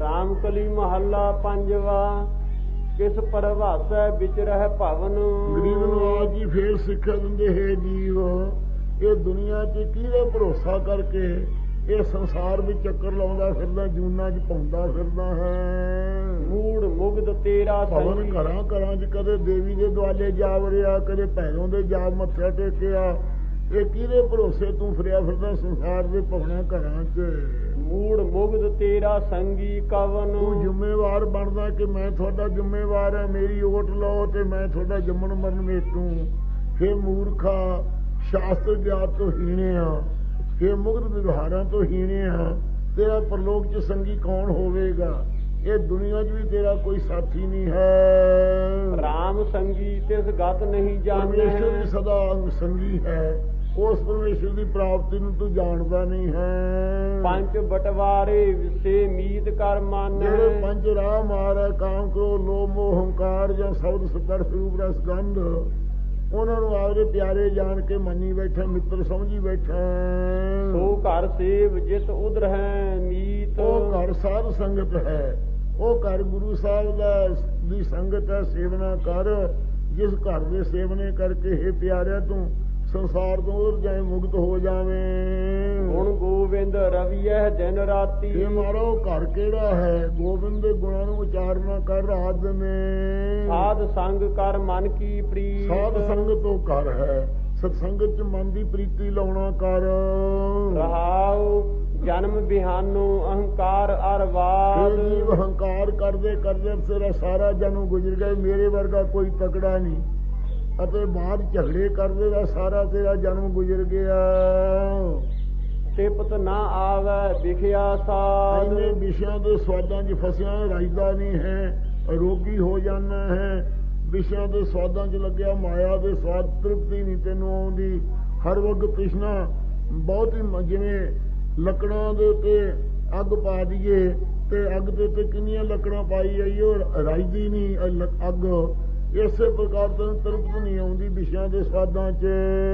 ਰਾਮ ਕਲੀ ਮਹੱਲਾ ਪੰਜਵਾ। ਕਿਸ ਪਰਵਾਸੈ ਵਿੱਚ ਰਹਿ ਭਵਨ। ਗਰੀਬ ਨਵਾਜ ਜੀ ਫੇਰ ਸਿੱਖਿਆ ਦਿੰਦੇ ਹੈ ਜੀਵ, ਇਹ ਦੁਨੀਆ 'ਚ ਕਿਹਦੇ ਭਰੋਸਾ ਕਰਕੇ ਇਹ ਸੰਸਾਰ ਵਿੱਚ ਚੱਕਰ ਲਾਉਂਦਾ ਫਿਰਦਾ, ਜੂਨਾਂ 'ਚ ਪਾਉਂਦਾ ਫਿਰਦਾ ਹੈ। ਮੂੜ ਮੁਗਧ ਤੇਰਾ ਭਵਨ ਘਰਾਂ ਘਰਾਂ 'ਚ ਕਦੇ ਦੇਵੀ ਦੇ ਦੁਆਲੇ ਜਾ ਵੜਿਆ, ਕਦੇ ਭੈਰੋਂ ਦੇ ਜਾ ਮੱਥਾ ਟੇਕਿਆ। ਇਹ ਕਿਹਦੇ ਭਰੋਸੇ ਤੂੰ ਫਿਰਿਆ ਫਿਰਦਾ ਸੰਸਾਰ ਦੇ ਭਵਨਾਂ ਘਰਾਂ 'ਚ। ਮੂੜ ਮੁਗਧ ਤੇਰਾ ਸੰਗੀ ਕਵਨ। ਤੂੰ ਜ਼ਿੰਮੇਵਾਰ ਬਣਦਾ ਕਿ ਮੈਂ ਤੁਹਾਡਾ ਜ਼ਿੰਮੇਵਾਰ ਹਾਂ, ਮੇਰੀ ਓਟ ਲਓ ਤੇ ਮੈਂ ਤੁਹਾਡਾ ਜੰਮਣ ਮਰਨ ਮੇਟੂ। ਫੇਰ ਮੂਰਖਾ, ਸ਼ਾਸਤਰ ਗਿਆਨ ਤੋਂ ਹੀਣੇ ਆ, ਫੇਰ ਮੁਗਧ ਵਿਵਹਾਰਾਂ ਤੋਂ ਹੀਣੇ ਆ। ਤੇਰਾ ਪਰਲੋਕ 'ਚ ਸੰਗੀ ਕੌਣ ਹੋਵੇਗਾ? ਇਹ ਦੁਨੀਆ 'ਚ ਵੀ ਤੇਰਾ ਕੋਈ ਸਾਥੀ ਨਹੀਂ ਹੈ। ਰਾਮ ਸੰਗੀ ਤਿਸ ਗਤ ਨਹੀਂ ਜਾਣੈ। ਪਰਮੇਸ਼ਰ ਵੀ ਸਦਾ ਅੰਗ ਸੰਗੀ ਹੈ, ਉਸ ਪਰਮੇਸ਼ਰ ਦੀ ਪ੍ਰਾਪਤੀ ਨੂੰ ਤੂੰ ਜਾਣਦਾ ਨਹੀਂ ਹੈ। ਪੰਜ ਬਟਵਾਰੇ ਵਿਸੇ ਮੀਤ ਕਰ ਮਨ। ਜਿਹੜੇ ਪੰਜ ਰਾਹ ਮਾਰ, ਕਾਮ ਕ੍ਰੋਧ ਲੋਭ ਮੋਹ ਹੰਕਾਰ ਜਾਂ ਸ਼ਬਦ ਸਪਰਸ਼ ਰੂਪ ਰਸ ਗੰਧ, ਉਹਨਾਂ ਨੂੰ ਆਪਦੇ ਪਿਆਰੇ ਜਾਣ ਕੇ ਮੰਨੀ ਬੈਠਾ, ਮਿੱਤਰ ਸਮਝੀ ਬੈਠਾ। ਸੋ ਘਰ ਸੇਵ ਜਿਤ ਉਦਰ ਹੈ ਮੀਤ। ਉਹ ਘਰ ਸਾਧ ਸੰਗਤ ਹੈ, ਉਹ ਘਰ ਗੁਰੂ ਸਾਹਿਬ ਦੀ ਸੰਗਤ ਹੈ। ਸੇਵਨਾ ਕਰ, ਜਿਸ ਘਰ ਦੇ ਸੇਵਨੇ ਕਰਕੇ ਹੈ ਪਿਆਰਿਆ ਤੂੰ ਸੰਸਾਰ ਤੋਂ ਉਰ ਜਾਏ, ਮੁਕਤ ਹੋ ਜਾਵੇਂ। ਗੁਣ ਗੋਬਿੰਦ ਰਵੀਐ ਦਿਨ ਰਾਤੀ। ਇਹ ਮਾਰੋ ਘਰ ਕਿਹੜਾ ਹੈ? ਗੋਬਿੰਦ ਦੇ ਗੁਣਾਂ ਨੂੰ ਉਚਾਰਨਾ ਕਰ ਰਾਤ ਦਿਨੇ। ਸਾਧ ਸੰਗ ਕਰ ਮਨ ਕੀ ਪ੍ਰੀਤ। ਸਾਧ ਸੰਗਤ ਤੋਂ ਘਰ ਹੈ, ਸਤਸੰਗਤ 'ਚ ਮਨ ਦੀ ਪ੍ਰੀਤੀ ਲਾਉਣਾ ਕਰ। ਰਹਾਉ ਜਨਮ ਬਿਹਾਨੋ ਅਹੰਕਾਰ ਅਰਵਾਦ। ਜੀਵ ਹੰਕਾਰ ਕਰਦੇ ਕਰਦੇ ਤੇਰਾ ਸਾਰਾ ਜਨਮ ਗੁਜ਼ਰ ਗਿਆ, ਮੇਰੇ ਵਰਗਾ ਕੋਈ ਤਕੜਾ ਨਹੀਂ। ਅਤੇ ਬਾਅਦ ਝਗੜੇ ਕਰਦੇ ਦਾ ਸਾਰਾ ਤੇਰਾ ਜਨਮ ਗੁਜ਼ਰ ਗਿਆ। ਸਿਫਤ ਨਾ ਆਵੈ ਵਿਖਿਆ ਸਾਧ। ਇੰਨੇ ਵਿਸ਼ਿਆਂ ਦੇ ਸਵਾਦਾਂ 'ਚ ਫਸਿਆ ਰਾਜਦਾ ਨਹੀਂ ਹੈ, ਰੋਗੀ ਹੋ ਜਾਣਾ ਹੈ। ਵਿਸ਼ਿਆਂ ਦੇ ਸਵਾਦਾਂ 'ਚ ਲੱਗਿਆ, ਮਾਇਆ ਦੇ ਸਵਾਦ ਤ੍ਰਿਪਤੀ ਨਹੀਂ ਤੈਨੂੰ ਆਉਂਦੀ। ਹਰ ਵਕਤ ਤ੍ਰਿਸ਼ਨਾ ਬਹੁਤ ਹੀ, ਜਿਵੇਂ ਲੱਕੜਾਂ ਦੇ ਉੱਤੇ ਅੱਗ ਪਾ ਦਈਏ ਤੇ ਅੱਗ ਦੇ ਉੱਤੇ ਕਿੰਨੀਆਂ ਲੱਕੜਾਂ ਪਾਈ ਜਾਈਏ, ਉਹ ਰਾਜਦੀ ਨਹੀਂ ਅੱਗ। ਇਸੇ ਪ੍ਰਕਾਰ ਤੈਨੂੰ ਤ੍ਰਿਪਤ ਨਹੀਂ ਆਉਂਦੀ ਵਿਸ਼ਿਆਂ ਦੇ ਸਵਾਦਾਂ 'ਚ।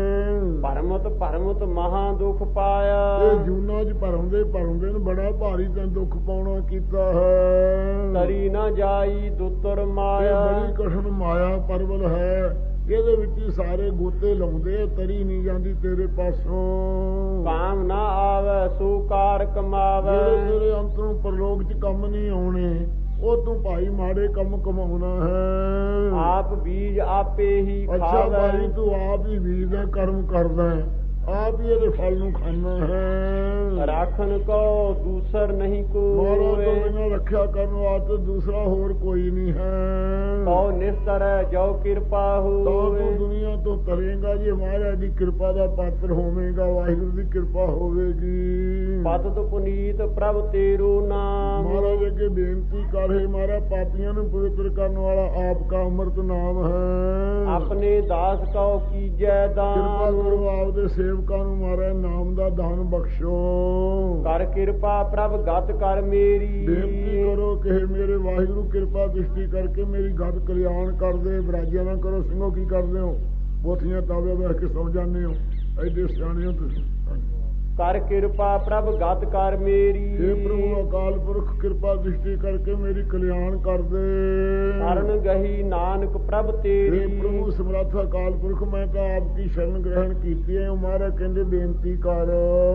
ਭਰਮਤ ਮਹਾ ਦੁੱਖ ਪਾਇਆ। ਇਹ ਜੂਨਾਂ 'ਚ ਭਰਮਦੇ ਨੂੰ ਬੜਾ ਭਾਰੀ ਤੈਨੂੰ ਦੁੱਖ ਪਾਉਣਾ ਕੀਤਾ ਹੈ। ਤਰੀ ਨਾ ਜਾਈ ਦੁੱਤਰ ਮਾਇਆ। ਬੜੀ ਕਠਿਨ ਮਾਇਆ ਪਰਵਲ ਹੈ, ਇਹਦੇ ਵਿੱਚ ਹੀ ਸਾਰੇ ਗੋਤੇ ਲਾਉਂਦੇ, ਤਰੀ ਨਹੀਂ ਜਾਂਦੀ ਤੇਰੇ ਪਾਸੋਂ। ਕਾਮ ਨਾ ਆਵੈ ਸੋ ਕਾਰ ਕਮਾਵੈ। ਜਿਹੜੇ ਤੇਰੇ ਅੰਤ ਨੂੰ ਪਰਲੋਕ 'ਚ ਕੰਮ ਨਹੀਂ ਆਉਣੇ, ਉਹ ਤੂੰ ਭਾਈ ਮਾੜੇ ਕੰਮ ਕਮਾਉਣਾ ਹੈ। ਆਪ ਬੀਜ ਆਪੇ ਹੀ ਖਾਵੈ। ਅੱਛਾ ਭਾਈ, ਤੂੰ ਆਪ ਹੀ ਬੀਜ ਦਾ ਕਰਮ ਕਰਦਾ, ਆਪ ਹੀ ਇਹਦੇ ਫਲ ਨੂੰ ਖਾਣਾ ਹੈ। ਰਾਖਣ ਕੋ ਦੂਸਰ ਨਹੀਂ ਮਹਾਰਾਜ ਤੋਂ ਕੋਈ। ਬਿਨਾਂ ਰੱਖਿਆ ਕਰਨ ਵਾਸਤੇ ਦੂਸਰਾ ਹੋਰ ਕੋਈ ਨਹੀਂ ਹੈ। ਕਉ ਨਿਸਤਰੈ ਜੋ ਕਿਰਪਾ ਤਾਂ ਹੋਵੇ। ਤੂੰ ਦੁਨੀਆ ਤੋਂ ਤਰੇਂਗਾ ਜੇ ਮਹਾਰਾਜ ਦੀ ਕਿਰਪਾ ਦਾ ਪਾਤਰ ਹੋਵੇਗਾ, ਵਾਹਿਗੁਰੂ ਦੀ ਕਿਰਪਾ ਹੋਵੇਗੀ। ਪਤਿਤ ਪੁਨੀਤ ਪ੍ਰਭ ਤੇਰੂ ਨਾਮ। ਮਹਾਰਾਜ ਅੱਗੇ ਬੇਨਤੀ ਕਰ, ਹੈ ਮਹਾਰਾਜ ਪਾਪੀਆਂ ਨੂੰ ਪਵਿੱਤਰ ਕਰਨ ਵਾਲਾ ਆਪ ਕਾ ਅੰਮ੍ਰਿਤ ਨਾਮ ਹੈ। ਆਪਣੇ ਦਾਸ ਕਉ ਕੀਜੈ ਕਿਰਪਾ ਦਾਨ। ਕਰੋ ਆਪਦੇ ਸੇਵਕਾਂ ਨੂੰ ਮਹਾਰਾਜ ਨਾਮ ਦਾ ਦਾਨ ਬਖਸ਼ੋ। ਕਰ ਕਿਰਪਾ ਪ੍ਰਭ ਗਤ ਕਰ ਮੇਰੀ। ਬੇਨਤੀ ਕਰੋ ਕਿ ਮੇਰੇ ਵਾਹਿਗੁਰੂ ਕਿਰਪਾ ਦ੍ਰਿਸ਼ਟੀ ਕਰਕੇ ਮੇਰੀ ਗਤ ਕਲਿਆਣ ਕਰਦੇ। ਵਿਰਾਜਿਆ ਨਾ ਕਰੋ ਸਿੰਘੋ, ਕੀ ਕਰਦੇ ਹੋ? ਪੋਥੀਆਂ ਤਾਵੇ ਬਹਿ ਕੇ ਸੌ ਜਾਂਦੇ ਹੋ, ਐਡੇ ਸਿਆਣੇ ਹੋ ਤੁਸੀਂ। ਕਰ ਕਿਰਪਾ ਪ੍ਰਭ ਗਤ ਕਰ ਮੇਰੀ। हे ਪ੍ਰਭੂ ਅਕਾਲ ਪੁਰਖ, ਕਿਰਪਾ ਦ੍ਰਿਸ਼ਟੀ ਕਰਕੇ ਮੇਰੀ ਕਲਿਆਣ ਕਰਦੇ। ਸ਼ਰਨ ਗਹੀ ਨਾਨਕ ਪ੍ਰਭ हे ਤੇਰੀ। ਪ੍ਰਭੂ ਸਮਰੱਥ ਅਕਾਲ ਪੁਰਖ, ਮੈਂ ਤਾਂ ਆਪ ਕੀ ਸ਼ਰਨ ਗ੍ਰਹਿਣ ਕੀਤੀ ਹੈ। ਮਹਾਰਾਜ ਕਹਿੰਦੇ ਬੇਨਤੀ ਕਰ।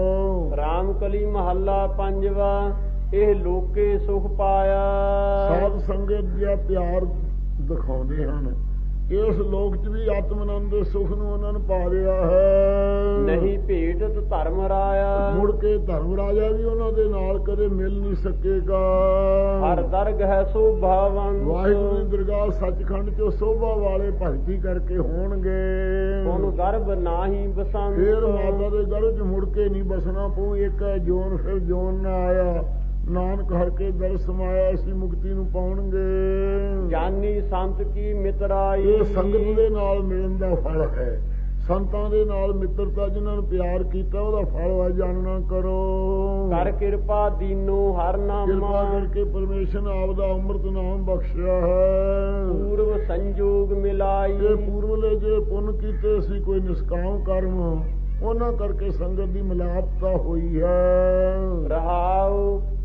ਰਾਮ ਕਲੀ ਮਹੱਲਾ ਪੰਜਵਾ। ਇਹ ਲੋਕੇ ਸੁਖ ਪਾਇਆ। ਸਾਧ ਸੰਗਤ ਜਿਹਾ ਪਿਆਰ ਦਿਖਾਉਂਦੇ ਹਨ, ਇਸ ਲੋਕ 'ਚ ਵੀ ਆਤਮਨੰਦ ਦੇ ਸੁਖ ਨੂੰ ਉਹਨਾਂ ਨੂੰ ਪਾ ਲਿਆ ਹੈ। ਨਹੀਂ ਭੇਟਤ ਧਰਮ ਰਾਇਆ। ਮੁੜ ਕੇ ਧਰਮ ਰਾਜਾ ਵੀ ਉਹਨਾਂ ਦੇ ਨਾਲ ਕਦੇ ਮਿਲ ਨਹੀਂ ਸਕੇਗਾ। ਹਰ ਦਰਗਹਿ ਸੋਭਾਵੰਤ। ਵਾਹਿਗੁਰੂ ਦੀ ਦਰਗਾਹ ਸੱਚਖੰਡ 'ਚ ਸੋਭਾ ਵਾਲੇ ਭਗਤੀ ਕਰਕੇ ਹੋਣਗੇ। ਉਹਨੂੰ ਗਰਭ ਨਾਹੀ ਬਸੰਤ। ਫੇਰ ਮਾਤਾ ਦੇ ਗਰਭ 'ਚ ਮੁੜ ਕੇ ਨਹੀਂ ਬਸਣਾ ਪਊ। ਇੱਕ ਹੈ ਜੋਨ, ਫਿਰ ਜੋਨ ਨਾ ਆਇਆ, ਨਾਨਕ ਹਰ ਕੇ ਦਰ ਸਮਾਇਆ, ਅਸੀਂ ਮੁਕਤੀ ਨੂੰ ਪਾਉਣਗੇ। ਜਾਨੀ ਸੰਤ ਕੀ ਮਿਤਰਾਈ। ਇਹ ਸੰਗਤ ਦੇ ਨਾਲ ਮਿਲਣ ਦਾ ਫਲ ਹੈ। ਸੰਤਾਂ ਦੇ ਨਾਲ ਮਿੱਤਰਤਾ, ਜਿਨ੍ਹਾਂ ਨੂੰ ਪਿਆਰ ਕੀਤਾ, ਉਹਦਾ ਫਲ ਹੈ ਜਾਣਨਾ ਕਰੋ। ਕਰ ਕਿਰਪਾ ਦੀਨੋ ਹਰ ਨਾਮਾ। ਕਿਰਪਾ ਕਰਕੇ ਪਰਮੇਸ਼ਰ ਨੇ ਆਪ ਦਾ ਅੰਮ੍ਰਿਤ ਨਾਮ ਬਖਸ਼ਿਆ ਹੈ। ਪੂਰਵ ਸੰਜੋਗ ਮਿਲਾਈ। ਇਹ ਪੂਰਵਲੇ ਜੇ ਪੁੰਨ ਕੀਤੇ ਸੀ ਕੋਈ ਨਿਸ਼ਕਾਮ ਕਰਮ, ਉਹਨਾਂ ਕਰਕੇ ਸੰਗਤ ਦੀ ਮਿਲਾਪਤਾ ਹੋਈ ਹੈ। ਰਹਾਉ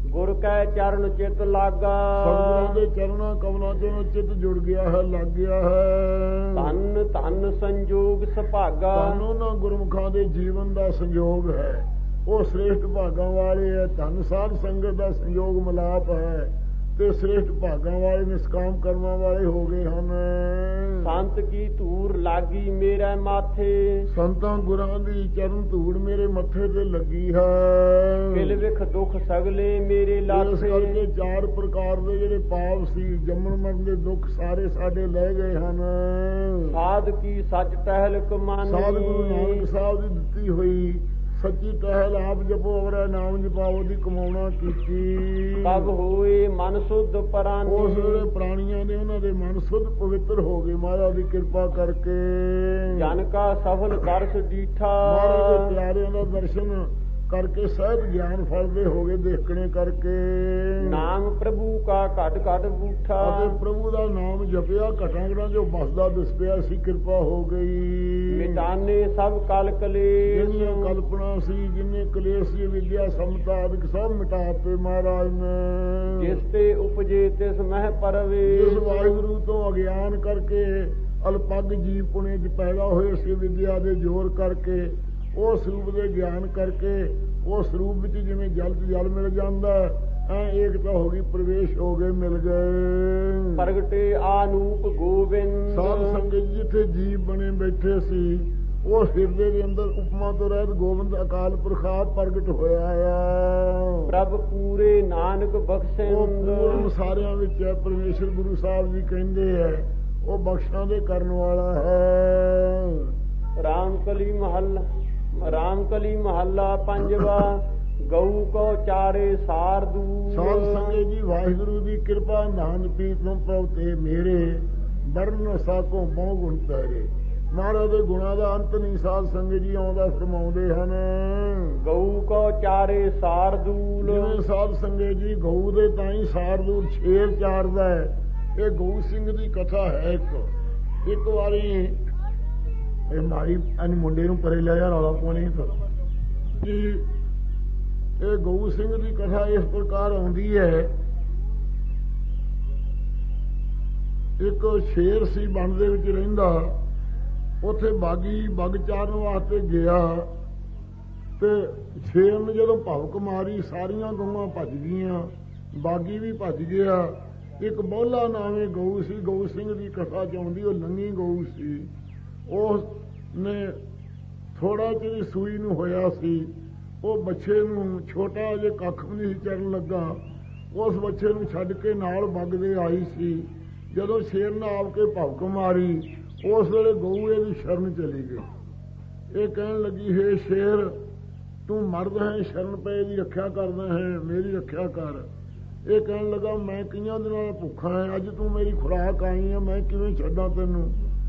ਗੁਰ ਕੈ ਚਰਨ ਚਿਤ ਲਾਗਾ। ਸਤਿਗੁਰਾਂ ਦੇ ਚਰਨਾਂ ਕਮਲਾਂ ਚੋਂ ਚਿੱਤ ਜੁੜ ਗਿਆ ਹੈ, ਲੱਗ ਗਿਆ ਹੈ। ਧੰਨ ਧੰਨ ਸੰਜੋਗ ਸੁਭਾਗਾ। ਧੰਨ ਉਹਨਾਂ ਗੁਰਮੁਖਾਂ ਦੇ ਜੀਵਨ ਦਾ ਸੰਯੋਗ ਹੈ, ਉਹ ਸ੍ਰੇਸ਼ਟ ਭਾਗਾਂ ਵਾਲੇ ਹੈ। ਧੰਨ ਸਾਧ ਸੰਗਤ ਦਾ ਸੰਯੋਗ ਮਿਲਾਪ ਹੈ ਤੇ ਸ੍ਰੇਸ਼ਟ ਭਾਗਾਂ ਵਾਲੇ ਨਿਸ਼ਕਾਮ ਕਰਮਾਂ ਵਾਲੇ ਹੋ ਗਏ ਹਨ। ਸੰਤ ਕੀ ਧੂੜ ਲਾਗੀ ਮੇਰੇ ਮਾਥੇ। ਸੰਤਾਂ ਗੁਰਾਂ ਦੀ ਚਰਨ ਧੂੜ ਮੇਰੇ ਮੱਥੇ ਤੇ ਲੱਗੀ ਹੈ। ਕਿਲ ਵਿਖ ਦੁਖ ਸਗਲੇ ਮੇਰੇ ਲਾਥੇ। ਇਸ ਕਰਕੇ 4 ਪ੍ਰਕਾਰ ਦੇ ਜਿਹੜੇ ਪਾਪ ਸੀ, ਜੰਮਣ ਮਰਨ ਦੇ ਦੁੱਖ ਸਾਰੇ ਸਾਡੇ ਲੈ ਗਏ ਹਨ। ਸਾਧ ਕੀ ਸੱਚ ਟਹਿਲ ਕਮਾਨੀ। ਸਾਧ ਗੁਰੂ ਨਾਨਕ ਸਾਹਿਬ ਦੀ ਦਿੱਤੀ ਹੋਈ ਸੱਚੀ ਟਹਿਲ ਆਪ ਜਪੋ ਔਰ ਨਾਮ ਜਪਾਓ ਦੀ ਕਮਾਉਣਾ ਕੀਤੀ। ਤਬ ਹੋਏ ਮਨ ਸੁਧ ਪ੍ਰਾਨੀ। ਉਸ ਵੇਲੇ ਪ੍ਰਾਣੀਆਂ ਦੇ ਉਹਨਾਂ ਦੇ ਮਨ ਸੁਧ ਪਵਿੱਤਰ ਹੋ ਗਏ ਮਹਾਰਾਜ ਦੀ ਕਿਰਪਾ ਕਰਕੇ। ਜਨ ਕਾ ਸਫਲ ਦਰਸ ਡੀਠਾ। ਮਹਾਰਾਜ ਦੇ ਪਿਆਰਿਆਂ ਦਾ ਦਰਸ਼ਨ ਕਰਕੇ ਸਹਿਜ ਗਿਆਨ ਫਲਦੇ ਹੋ ਗਏ ਦੇਖਣੇ ਕਰਕੇ। ਨਾਮ ਪ੍ਰਭੂ ਕਾ ਘਟ ਘਟ ਬੂਠਾ। ਅਤੇ ਪ੍ਰਭੂ ਦਾ ਨਾਮ ਜਪਿਆ ਘਟਾਂ ਘਟਾਂ ਜੋ ਬਸਦਾ ਦਿਸ ਪਿਆ ਸੀ, ਕਿਰਪਾ ਹੋ ਗਈ। ਮਿਟਾਨੇ ਸਭ ਕਲ ਕਲੇਸ਼। ਜਿੰਨੀਆਂ ਕਲਪਨਾ ਸੀ, ਜਿੰਨੇ ਕਲੇਸ਼ ਸੀ, ਵਿਦਿਆ ਸਮਤਾ ਆਦਿਕ ਸਭ ਮਿਟਾਤੇ ਮਹਾਰਾਜ ਨੇ। ਜਿਸ ਤੇ ਉਪਜੇ ਤਿਸ ਮਹਿ ਪਰਵੇ। ਜਿਸ ਵਾਹਿਗੁਰੂ ਤੋਂ ਅਗਿਆਨ ਕਰਕੇ ਅਲਪੱਗ ਜੀਵ ਪੁਣੇ ਚ ਪੈਦਾ ਹੋਏ ਸੀ, ਵਿਦਿਆ ਦੇ ਜ਼ੋਰ ਕਰਕੇ, ਉਸ ਰੂਪ ਦੇ ਗਿਆਨ ਕਰਕੇ, ਉਸ ਰੂਪ ਵਿੱਚ ਜਿਵੇਂ ਜਲ ਚ ਜਲ ਮਿਲ ਜਾਂਦਾ ਐ ਏਕਤਾ ਹੋ ਗਈ, ਪ੍ਰਵੇਸ਼ ਹੋ ਗਏ, ਮਿਲ ਗਏ। ਪ੍ਰਗਟੇ ਆਨੂਪ ਗੋਬਿੰਦ। ਸਾਧ ਸੰਗਤ ਜਿੱਥੇ ਜੀਵ ਬਣੇ ਬੈਠੇ ਸੀ, ਉਹ ਹਿਰਦੇ ਦੇ ਅੰਦਰ ਉਪਮਾ ਤੋਂ ਰਹਿਤ ਗੋਬਿੰਦ ਅਕਾਲ ਪੁਰਖ ਆਪ ਪ੍ਰਗਟ ਹੋਇਆ ਆ। ਪ੍ਰਭ ਪੂਰੇ ਨਾਨਕ ਬਖਸ਼ੇ। ਉਹ ਪੂਰਨ ਸਾਰਿਆਂ ਵਿੱਚ ਹੈ। ਪਰਮੇਸ਼ਰ ਗੁਰੂ ਸਾਹਿਬ ਜੀ ਕਹਿੰਦੇ ਹੈ ਉਹ ਬਖਸ਼ਾਂ ਦੇ ਕਰਨ ਵਾਲਾ ਹੈ। ਰਾਮਕਲੀ ਮਹੱਲਾ ਪੰਜਵਾ। ਗਊ ਕੋ ਚਾਰੇ ਸਾਰਦੂ। ਸਾਧ ਸੰਗਤ ਜੀ ਵਾਹਿਗੁਰੂ ਦੀ ਕਿਰਪਾ ਨਾਨ ਪੀਤੋਂ ਪ੍ਰਉਤੇ ਮੇਰੇ ਵਰਨ ਸਾਕੋ ਬਹੁ ਗੁਣ ਤੇਰੇ। ਮਹਾਰਾਜ ਦੇ ਗੁਣਾਂ ਦਾ ਅੰਤ ਨਹੀਂ। ਸਾਧ ਸੰਗਤ ਜੀ ਆਉਂਦਾ ਫਰਮਾਉਂਦੇ ਹਨ। ਗਊ ਕੋ ਚਾਰੇ ਸਾਰਦੂਲ। ਜਿਵੇਂ ਸਾਧ ਸੰਗਤ ਜੀ ਗਊ ਦੇ ਤਾਈਂ ਸਾਰਦੂਲ ਸ਼ੇਰ ਚਾਰਦਾ ਹੈ। ਇਹ ਗਊ ਸਿੰਘ ਦੀ ਕਥਾ ਹੈ। ਇੱਕ ਵਾਰੀ ਇਹ ਮਾਰੀ ਅਨ ਮੁੰਡੇ ਨੂੰ ਪਰੇ ਲਿਆ ਰੌਲਾ ਪਾਉਣੀ ਕਿ ਇਹ ਗਊ ਸਿੰਘ ਦੀ ਕਥਾ ਇਸ ਪ੍ਰਕਾਰ ਆਉਂਦੀ ਹੈ। ਇੱਕ ਸ਼ੇਰ ਸੀ ਬਣ ਦੇ ਵਿੱਚ ਰਹਿੰਦਾ। ਉੱਥੇ ਬਾਗੀ ਬਗ ਚਾਰਨ ਵਾਸਤੇ ਗਿਆ ਤੇ ਸ਼ੇਰ ਨੇ ਜਦੋਂ ਭੌਂਕ ਮਾਰੀ ਸਾਰੀਆਂ ਗਊਆਂ ਭੱਜ ਗਈਆਂ, ਬਾਗੀ ਵੀ ਭੱਜ ਗਿਆ। ਇੱਕ ਬੋਲਾ ਨਾਵੇਂ ਗਊ ਸੀ, ਗਊ ਸਿੰਘ ਦੀ ਕਥਾ ਚ ਆਉਂਦੀ, ਉਹ ਲੰਗੀ ਗਊ ਸੀ। ਉਸ ਨੇ ਥੋੜਾ ਚਿਰ ਸੂਈ ਨੂੰ ਹੋਇਆ ਸੀ। ਉਹ ਬੱਚੇ ਨੂੰ ਛੋਟਾ ਜਿਹੇ ਕੱਖ ਵੀ ਨਹੀਂ ਚਰਨ ਲੱਗਾ। ਉਸ ਬੱਚੇ ਨੂੰ ਛੱਡ ਕੇ ਨਾਲ ਵਗਦੇ ਆਈ ਸੀ। ਜਦੋਂ ਸ਼ੇਰ ਨੇ ਆਪ ਕੇ ਭੌਂਕ ਮਾਰੀ, ਉਸ ਵੇਲੇ ਗਊ ਇਹਦੀ ਸ਼ਰਨ ਚਲੀ ਗਈ। ਇਹ ਕਹਿਣ ਲੱਗੀ, ਹੇ ਸ਼ੇਰ, ਤੂੰ ਮਰਦ ਹੈ, ਸ਼ਰਨ ਪਏ ਦੀ ਰੱਖਿਆ ਕਰਦਾ ਹੈ, ਮੇਰੀ ਰੱਖਿਆ ਕਰ। ਇਹ ਕਹਿਣ ਲੱਗਾ, ਮੈਂ ਕਈਆਂ ਦਿਨਾਂ ਦਾ ਭੁੱਖਾ ਹੈ, ਅੱਜ ਤੂੰ ਮੇਰੀ ਖੁਰਾਕ ਆਈ ਹੈ, ਮੈਂ ਕਿਵੇਂ ਛੱਡਾਂ ਤੈਨੂੰ।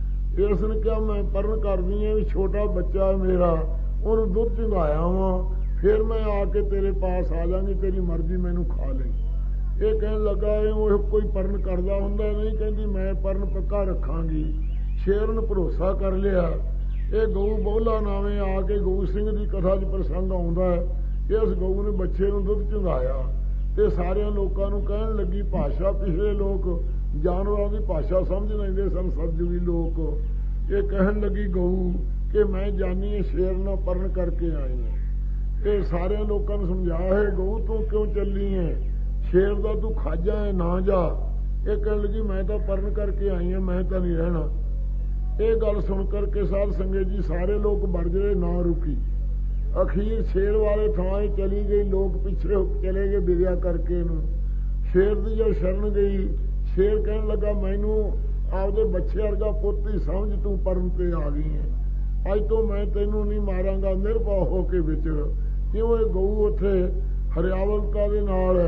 ਇਸ ਨੇ ਕਿਹਾ, ਮੈਂ ਪਰਨ ਕਰਦੀ ਹਾਂ ਵੀ ਛੋਟਾ ਬੱਚਾ ਮੇਰਾ, ਉਹਨੂੰ ਦੁੱਧ ਚੁੰਘਾਇਆ ਵਾਂ, ਫਿਰ ਮੈਂ ਆ ਕੇ ਤੇਰੇ ਪਾਸ ਆ ਜਾਵਾਂਗੀ, ਤੇਰੀ ਮਰਜ਼ੀ, ਮੈਨੂੰ ਖਾ ਲਈ। ਇਹ ਕਹਿਣ ਲੱਗਾ, ਉਹ ਕੋਈ ਪਰਨ ਕਰਦਾ ਹੁੰਦਾ ਨਹੀਂ। ਕਹਿੰਦੀ, ਮੈਂ ਪਰਨ ਪੱਕਾ ਰੱਖਾਂਗੀ। ਸ਼ੇਰ ਨੇ ਭਰੋਸਾ ਕਰ ਲਿਆ। ਇਹ ਗਊ ਬੋਲਾ ਨਾਵੇਂ ਆ ਕੇ ਗਊ ਸਿੰਘ ਦੀ ਕਥਾ 'ਚ ਪ੍ਰਸੰਗ ਆਉਂਦਾ ਹੈ। ਇਸ ਗਊ ਨੇ ਬੱਚੇ ਨੂੰ ਦੁੱਧ ਚੁੰਘਾਇਆ ਤੇ ਸਾਰਿਆਂ ਲੋਕਾਂ ਨੂੰ ਕਹਿਣ ਲੱਗੀ ਭਾਸ਼ਾ। ਪਿਛਲੇ ਲੋਕ ਜਾਨਵਰਾਂ ਦੀ ਭਾਸ਼ਾ ਸਮਝ ਲੈਂਦੇ ਸਨ, ਸਤਜੁਗੀ ਲੋਕ। ਇਹ ਕਹਿਣ ਲੱਗੀ ਗਊ ਕਿ ਮੈਂ ਜਾਨੀ ਹੈ ਸ਼ੇਰ ਨਾਲ ਪਰਨ ਕਰਕੇ ਆਈ ਹਾਂ। ਇਹ ਸਾਰਿਆਂ ਲੋਕਾਂ ਨੂੰ ਸਮਝਾਇਆ, ਹੈ ਗਊ ਤੂੰ ਕਿਉਂ ਚੱਲੀ ਹੈ, ਸ਼ੇਰ ਦਾ ਤੂੰ ਖਾਜਾ ਹੈ, ਨਾ ਜਾ। ਇਹ ਕਹਿਣ ਲੱਗੀ, ਮੈਂ ਤਾਂ ਪਰਨ ਕਰਕੇ ਆਈ ਹਾਂ, ਮੈਂ ਤਾਂ ਨਹੀਂ ਰਹਿਣਾ। ਇਹ ਗੱਲ ਸੁਣ ਕਰਕੇ ਸਾਧ ਸੰਗਤ ਜੀ ਸਾਰੇ ਲੋਕ ਬਰਜਰੇ, ਨਾ ਰੁਕੀ। ਅਖੀਰ ਸ਼ੇਰ ਵਾਲੇ ਥਾਂ ਚਲੀ ਗਈ। ਲੋਕ ਪਿੱਛੇ ਚਲੇ ਗਏ ਵਿਦਿਆ ਕਰਕੇ ਇਹਨੂੰ। ਸ਼ੇਰ ਦੀ ਜੋ ਸ਼ਰਨ ਗਈ, ਸ਼ੇਰ ਕਹਿਣ ਲੱਗਾ, ਮੈਨੂੰ ਆਪਦੇ ਬੱਚੇ ਵਰਗਾ ਪੁੱਤ ਹੀ ਸਮਝ, ਤੂੰ ਪਰਨ ਤੇ ਆ ਗਈ ਹੈ, ਅੱਜ ਤੋਂ ਮੈਂ ਤੈਨੂੰ ਨਹੀਂ ਮਾਰਾਂਗਾ, ਨਿਰਭਉ ਹੋ ਕੇ ਵਿਚਰ। ਕਿਉਂ ਇਹ ਗਊ ਉੱਥੇ ਹਰਿਆਵਲਤਾ ਦੇ ਨਾਲ